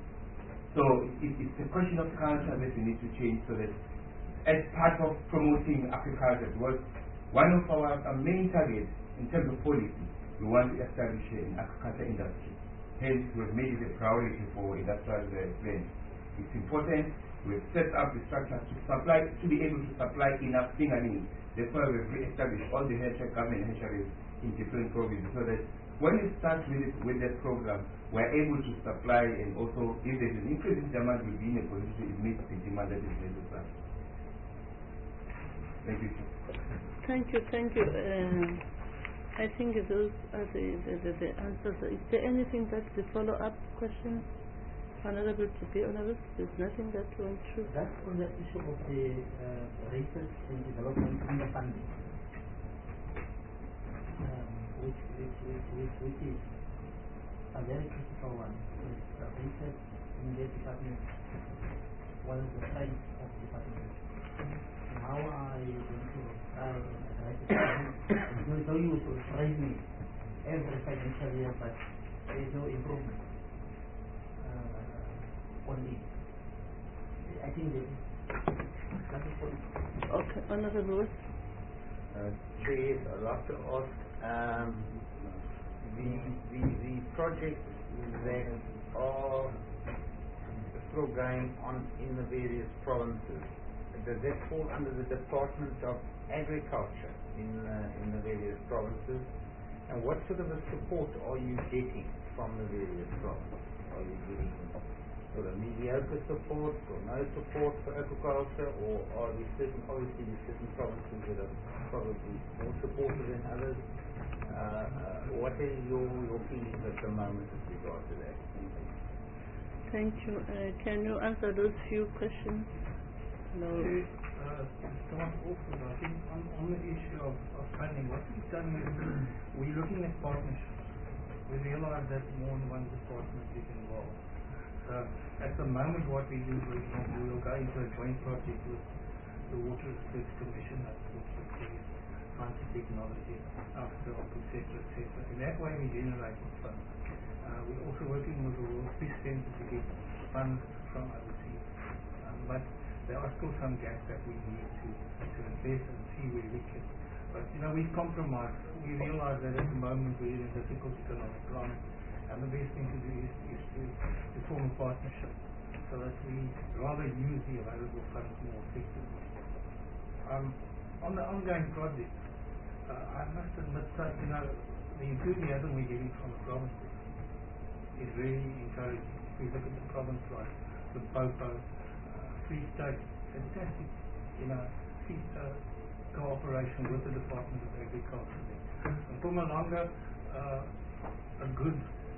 So it, it's a question of culture that we need to change, so that as part of promoting agriculture, because one of our, our main targets in terms of policy, we want to establish an agriculture industry. Hence, we've made it a priority for industrial uh, plans. It's important. We've set up the structure to supply, to be able to supply enough fingerlings. That's why we've re-established all the hatchery, government hatcheries in different provinces, so that when we start with, it, with that program, we're able to supply, and also, if there's an increase in demand, we'll be in a position to meet the demand that is necessary. Thank you. Thank you, thank you. Uh, I think those are the, the, the, the answers. Is there anything that's the follow-up question? Honorable to be honorable, there's nothing that went through. That's on the issue of the uh, research and development and the funding, um, which, which, which, which, which is a very critical one. With uh, research in the department what is the size of the participation. And how are you going to uh, address it? You know, it's no use to raising every financial year, but there is no improvement uh, on it. I think that that is what. Okay, Honorable. Uh, Chair, I'd like to ask, um, the, the, the projects that are still going on in the various provinces, does that fall under the Department of Agriculture in, uh, in the various provinces? And what sort of a support are you getting from the various provinces? Are you getting sort of mediocre support or no support for agriculture, or are there certain, obviously there are certain provinces that are probably more supportive than others? Uh, uh, what are your, your feelings at the moment with regard to that? Thank you. Uh, can you answer those few questions? No. To uh, start off with, I think on, on the issue of, of funding, what we've done is we're looking at partnerships. We realize that more than one department is involved. So at the moment what we do, for example, we will go into a joint project with the Water Research Commission, that works with the science and technology, after et cetera, et cetera. In that way we generate funds. Uh, we're also working with the World Fish Center to get funds from overseas. Um, but there are still some gaps that we need to, to invest and see where we can. But you know, we've compromised. We realize that at the moment we're in a difficult economic climate, and the best thing to do is, is to, to form a partnership so that we rather use the available funds more effectively. Um, on the ongoing projects, uh, I must admit that you know the enthusiasm we're getting from the provinces is really encouraging. If we look at the province like the Popo, uh, Free State, fantastic, you know, free, uh, cooperation with the Department of Agriculture there. And Mpumalanga, uh, a good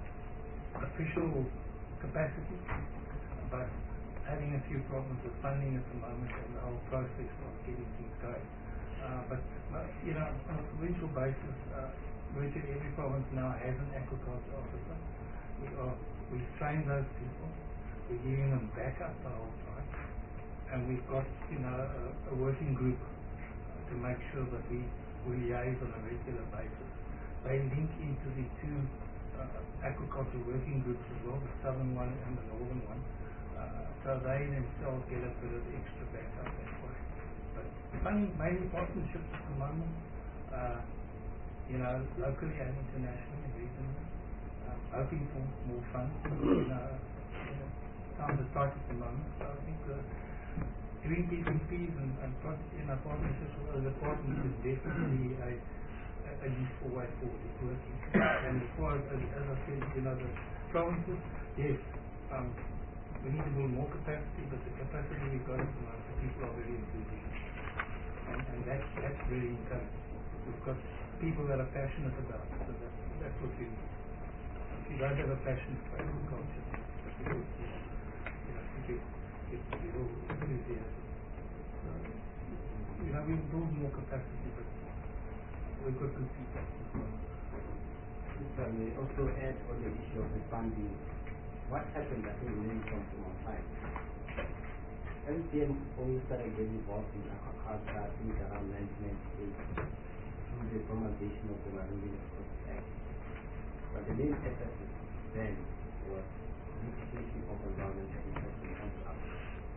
official capacity, but having a few problems with funding at the moment and the whole process of getting things going. Uh, but, uh, you know, on a provincial basis, uh, virtually every province now has an agriculture officer. We are, we've trained those people, we're giving them backup the whole time, and we've got, you know, a, a working group to make sure that we, we liaise on a regular basis. They link into the two uh, agriculture working groups as well, the southern one and the northern one. Uh, so they themselves get a bit of extra backup that way. But mainly, mainly partnerships at the moment, uh, you know, locally and internationally and regionally. Uh, hoping for more funds. You know, you know, times are tight at the moment, so I think uh, doing P P Ps and, and project, you know, partnerships with other departments is definitely a, a, a useful way forward. It's working. And as far as, as, as I said, you know, the provinces, yes, um, we need to build more capacity, but the capacity we've got at the moment, the people are very enthusiastic. And, and that's, that's really encouraging. We've got people that are passionate about it, so that's, that's what we need. If you don't have a passion for agriculture, you know, you get, get zero enthusiasm. So, you know, we build more capacity, but we've got good people. If I may also add on the issue of the funding, what happened, I think, really from our side. M T M only started getting involved in aquaculture, I think, around nineteen ninety-eight, through the promulgation of the Marine Resources Act. But the main emphasis then was mitigation of environmental impact in Africa.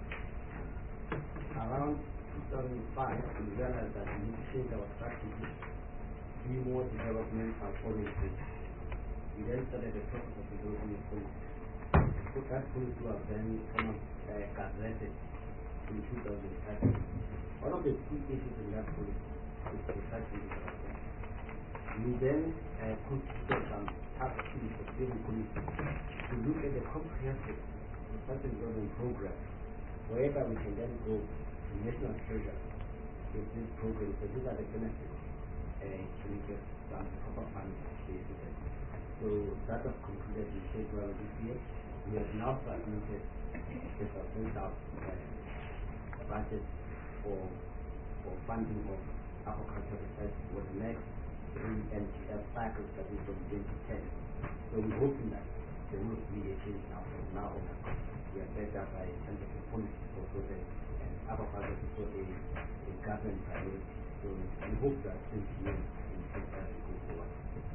Around two thousand five, we realized that we need to change our strategy, be more developmental oriented. We then started the process of developing a policy. So that policy was then kind of uh, gazetted in two thousand five. One of the key issues in that policy is precisely development. We then uh, constituted some task teams for steering committee to look at the comprehensive research and development program, whereby we can then go to national treasure with this program. So these are the benefits uh, to get some proper funds basically. So that was concluded in February this year. We have now submitted the substantial uh, budget for for funding of aquaculture research for the next three N T F cycles that is from twenty ten. So we're hoping that there will be a change now. From now on, we are set up by terms of the policy for projects, and other projects is also a, a government priority. So we hope that this year we can start to go forward.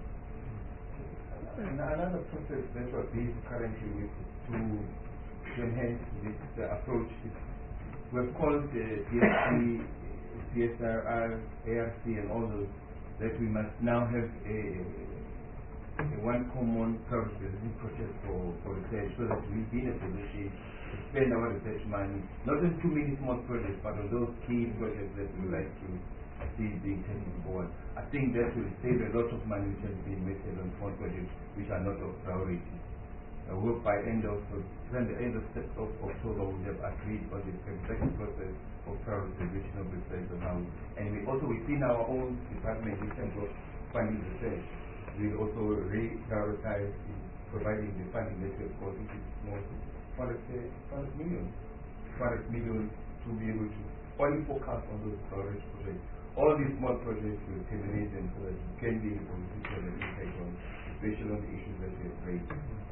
And another process that we're busy currently with to, to enhance this uh, approach is we've called the D S C, C S R R, A R C, and all those, that we must now have a, a one common purpose process for, for research, so that we'll be in a position to spend our research money, not on too many small projects, but on those key projects that we like to see being taken forward. I think that will save a lot of money which has been wasted on small projects which are not of priority. I hope by end of by the end of, of October we have agreed on the exact process of prioritization of research on how, and we also within our own department in terms of funding research, we also re-prioritize in providing the funding that we have got, which is more four hundred million, four hundred million to be able to only focus on those priority projects. All these small projects will terminate them so that we can be able to have an impact on, especially on the issues that we have raised.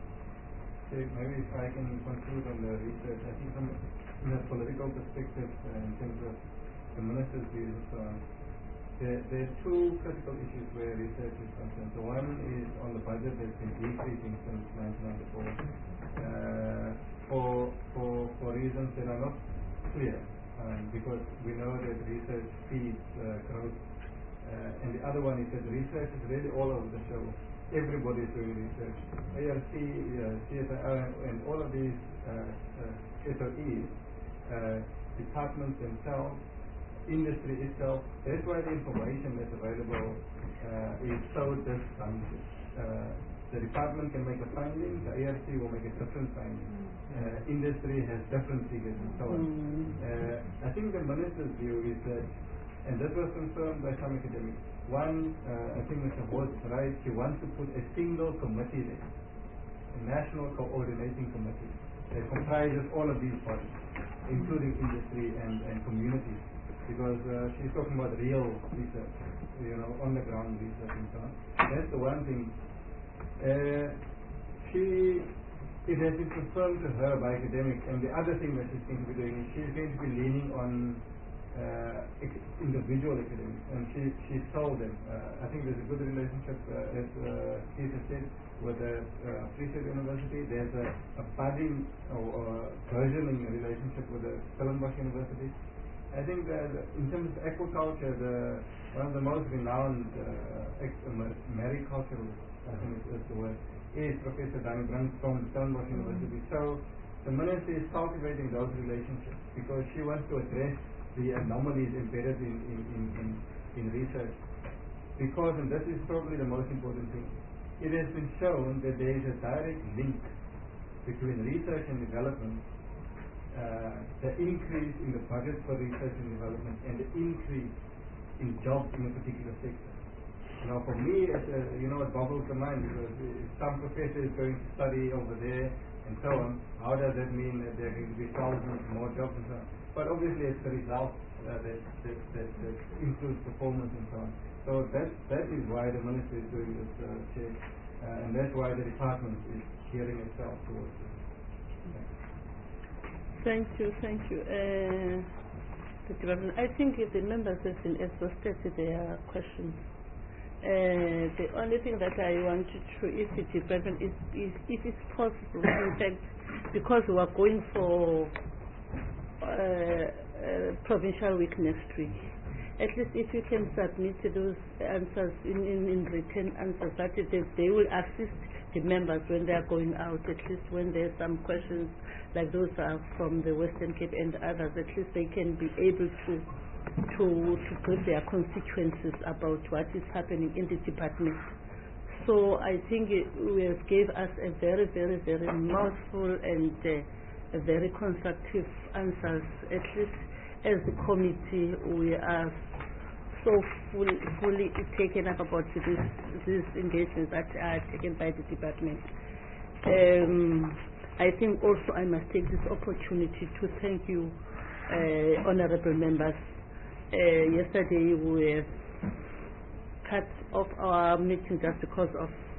Okay, maybe if I can conclude on the research, I think from in a political perspective, uh, in terms of the minister's views and so on, there, there are two critical issues where research is concerned. The one is on the budget that's been decreasing since nineteen ninety-four uh, for, for, for reasons that are not clear. Um, because we know that research feeds uh, growth. Uh, and the other one is that research is really all over the show. Everybody is doing research. A R C, uh, C S R, and all of these uh, uh, S O Es, uh, departments themselves, industry itself. That's why the information that's available uh, is so discounted. Uh, the department can make a finding, the A R C will make a different finding. Uh, industry has different figures and so on. Mm. Uh, I think the minister's view is that, and that was confirmed by some academics, one, uh, I think Mister Horst is right, he wants to put a single committee there, a national coordinating committee that comprises all of these bodies, including industry and, and communities, because uh, she's talking about real research, you know, on the ground research and so on. That's the one thing. Uh, she It has been confirmed to her by academics, and the other thing that she's going to be doing is she's going to be leaning on uh, ex- individual academics, and she she's told them. Uh, I think there's a good relationship, uh, as uh, Keith has said, with the uh, Free State University. There's a, a budding or, or burgeoning relationship with the Stellenbosch University. I think that in terms of aquaculture, the one of the most renowned uh, ex- uh, mariculturalists, I think is, is the word, is Professor Danny Brand from Stellenbosch mm-hmm. University. So the minister is cultivating those relationships because she wants to address the anomalies embedded in, in, in, in, in research. Because, and this is probably the most important thing, it has been shown that there is a direct link between research and development, uh, the increase in the budget for research and development, and the increase in jobs in a particular sector. Now, for me, it's, uh, you know, it boggles the mind because if some professor is going to study over there and so on, how does that mean that there are going to be thousands more jobs and so on? But obviously, it's the result uh, that, that, that, that includes performance and so on. So that that is why the minister is doing this uh, check, uh, and that's why the department is gearing itself towards this. Thank you, thank you. Uh, the department, I think if the members have been exhausted with their questions. Uh, the only thing that I wanted to, if the department is, is, if it's possible, in fact, because we are going for uh, uh, provincial week next week, at least if you can submit those answers in, in, in written answers, that they, they will assist the members when they are going out, at least when there are some questions like those are from the Western Cape and others, at least they can be able to to to brief their constituencies about what is happening in the department. So I think it will give us a very, very, very mouthful and uh, a very constructive answers. At least as the committee, we are so full, fully taken up about this, these engagements that are taken by the department. Um, I think also I must take this opportunity to thank you, uh, honorable members. Uh, yesterday we cut off our meeting just because of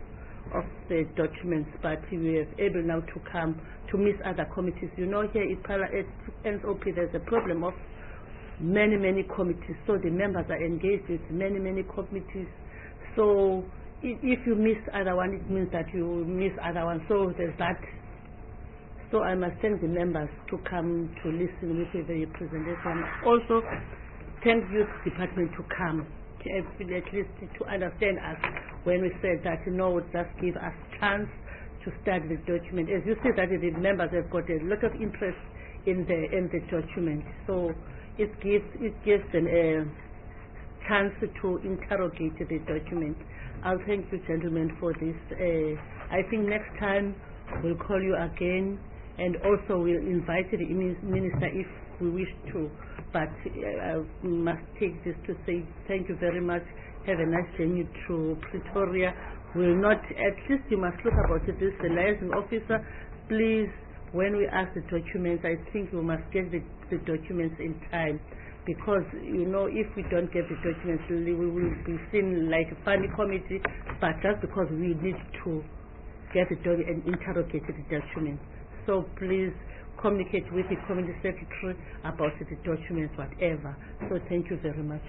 of the documents, but we are able now to come to miss other committees. You know, here at, Pala- at N S O P there's a problem of many, many committees, so the members are engaged with many, many committees. So i- if you miss other one, it means that you miss other one. So there's that. So I must thank the members to come to listen with the presentation. Also, thank youth department to come, to actually at least to understand us when we said that, you know, just give us chance to study the document. As you see that the members have got a lot of interest in the in the document. So it gives it gives them a chance to interrogate the document. I'll thank you, gentlemen, for this. Uh, I think next time we'll call you again, and also we'll invite the minister if we wish to. But uh, I must take this to say thank you very much. Have a nice journey to Pretoria. Will not, at least you must look about this, the liaison officer, please, when we ask the documents, I think we must get the, the documents in time, because, you know, if we don't get the documents, we will be seen like a funny committee, but just because we need to get the document and interrogate the documents. So please communicate with the committee secretary about the documents, whatever. So thank you very much.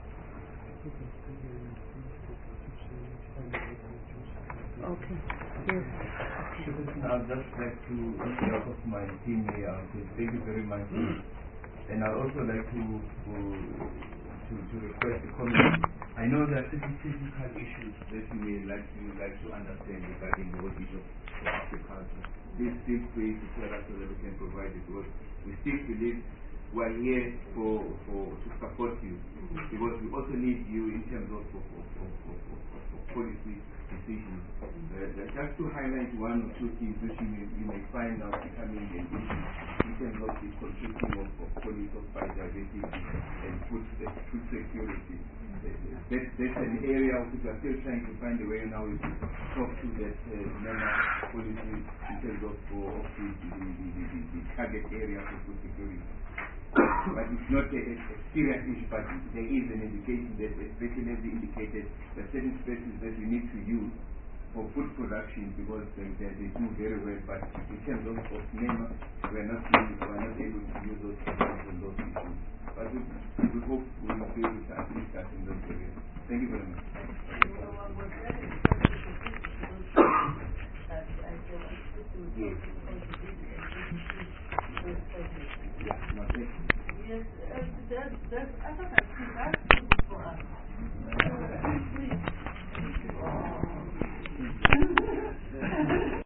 Okay. Yes. I'd just like to, on behalf of my team here, say thank you very much. And I'd also like to to, to, to request the committee. I know there are certain technical issues that you may like to like to understand regarding the work of agriculture. Please feel free to tell us so that we can provide it. Because we still believe we are here for for to support you, because we also need you in terms of of, of, of, of, of, of policy decisions. Uh, just to highlight one or two things which you, you may find out becoming an issue in terms of the contributing of, of police of biodiversity and food, uh, food security. Uh, that, that's an area which we are still trying to find a way now is to talk to that uh, member policy in terms of, uh, of the, the, the, the, the, the target area for food security. But it's not a, a serious issue, but there is an indication that, especially as you indicated, there are certain spaces that we need to use for food production, because they, they, they do very well, but in terms of, of NEMA, we are not, using, we are not able to use those on those issues. But we, we hope we will be able to assist us in those areas. Thank you very much. Yes. Yes, uh, there's, there's, I thought I see that.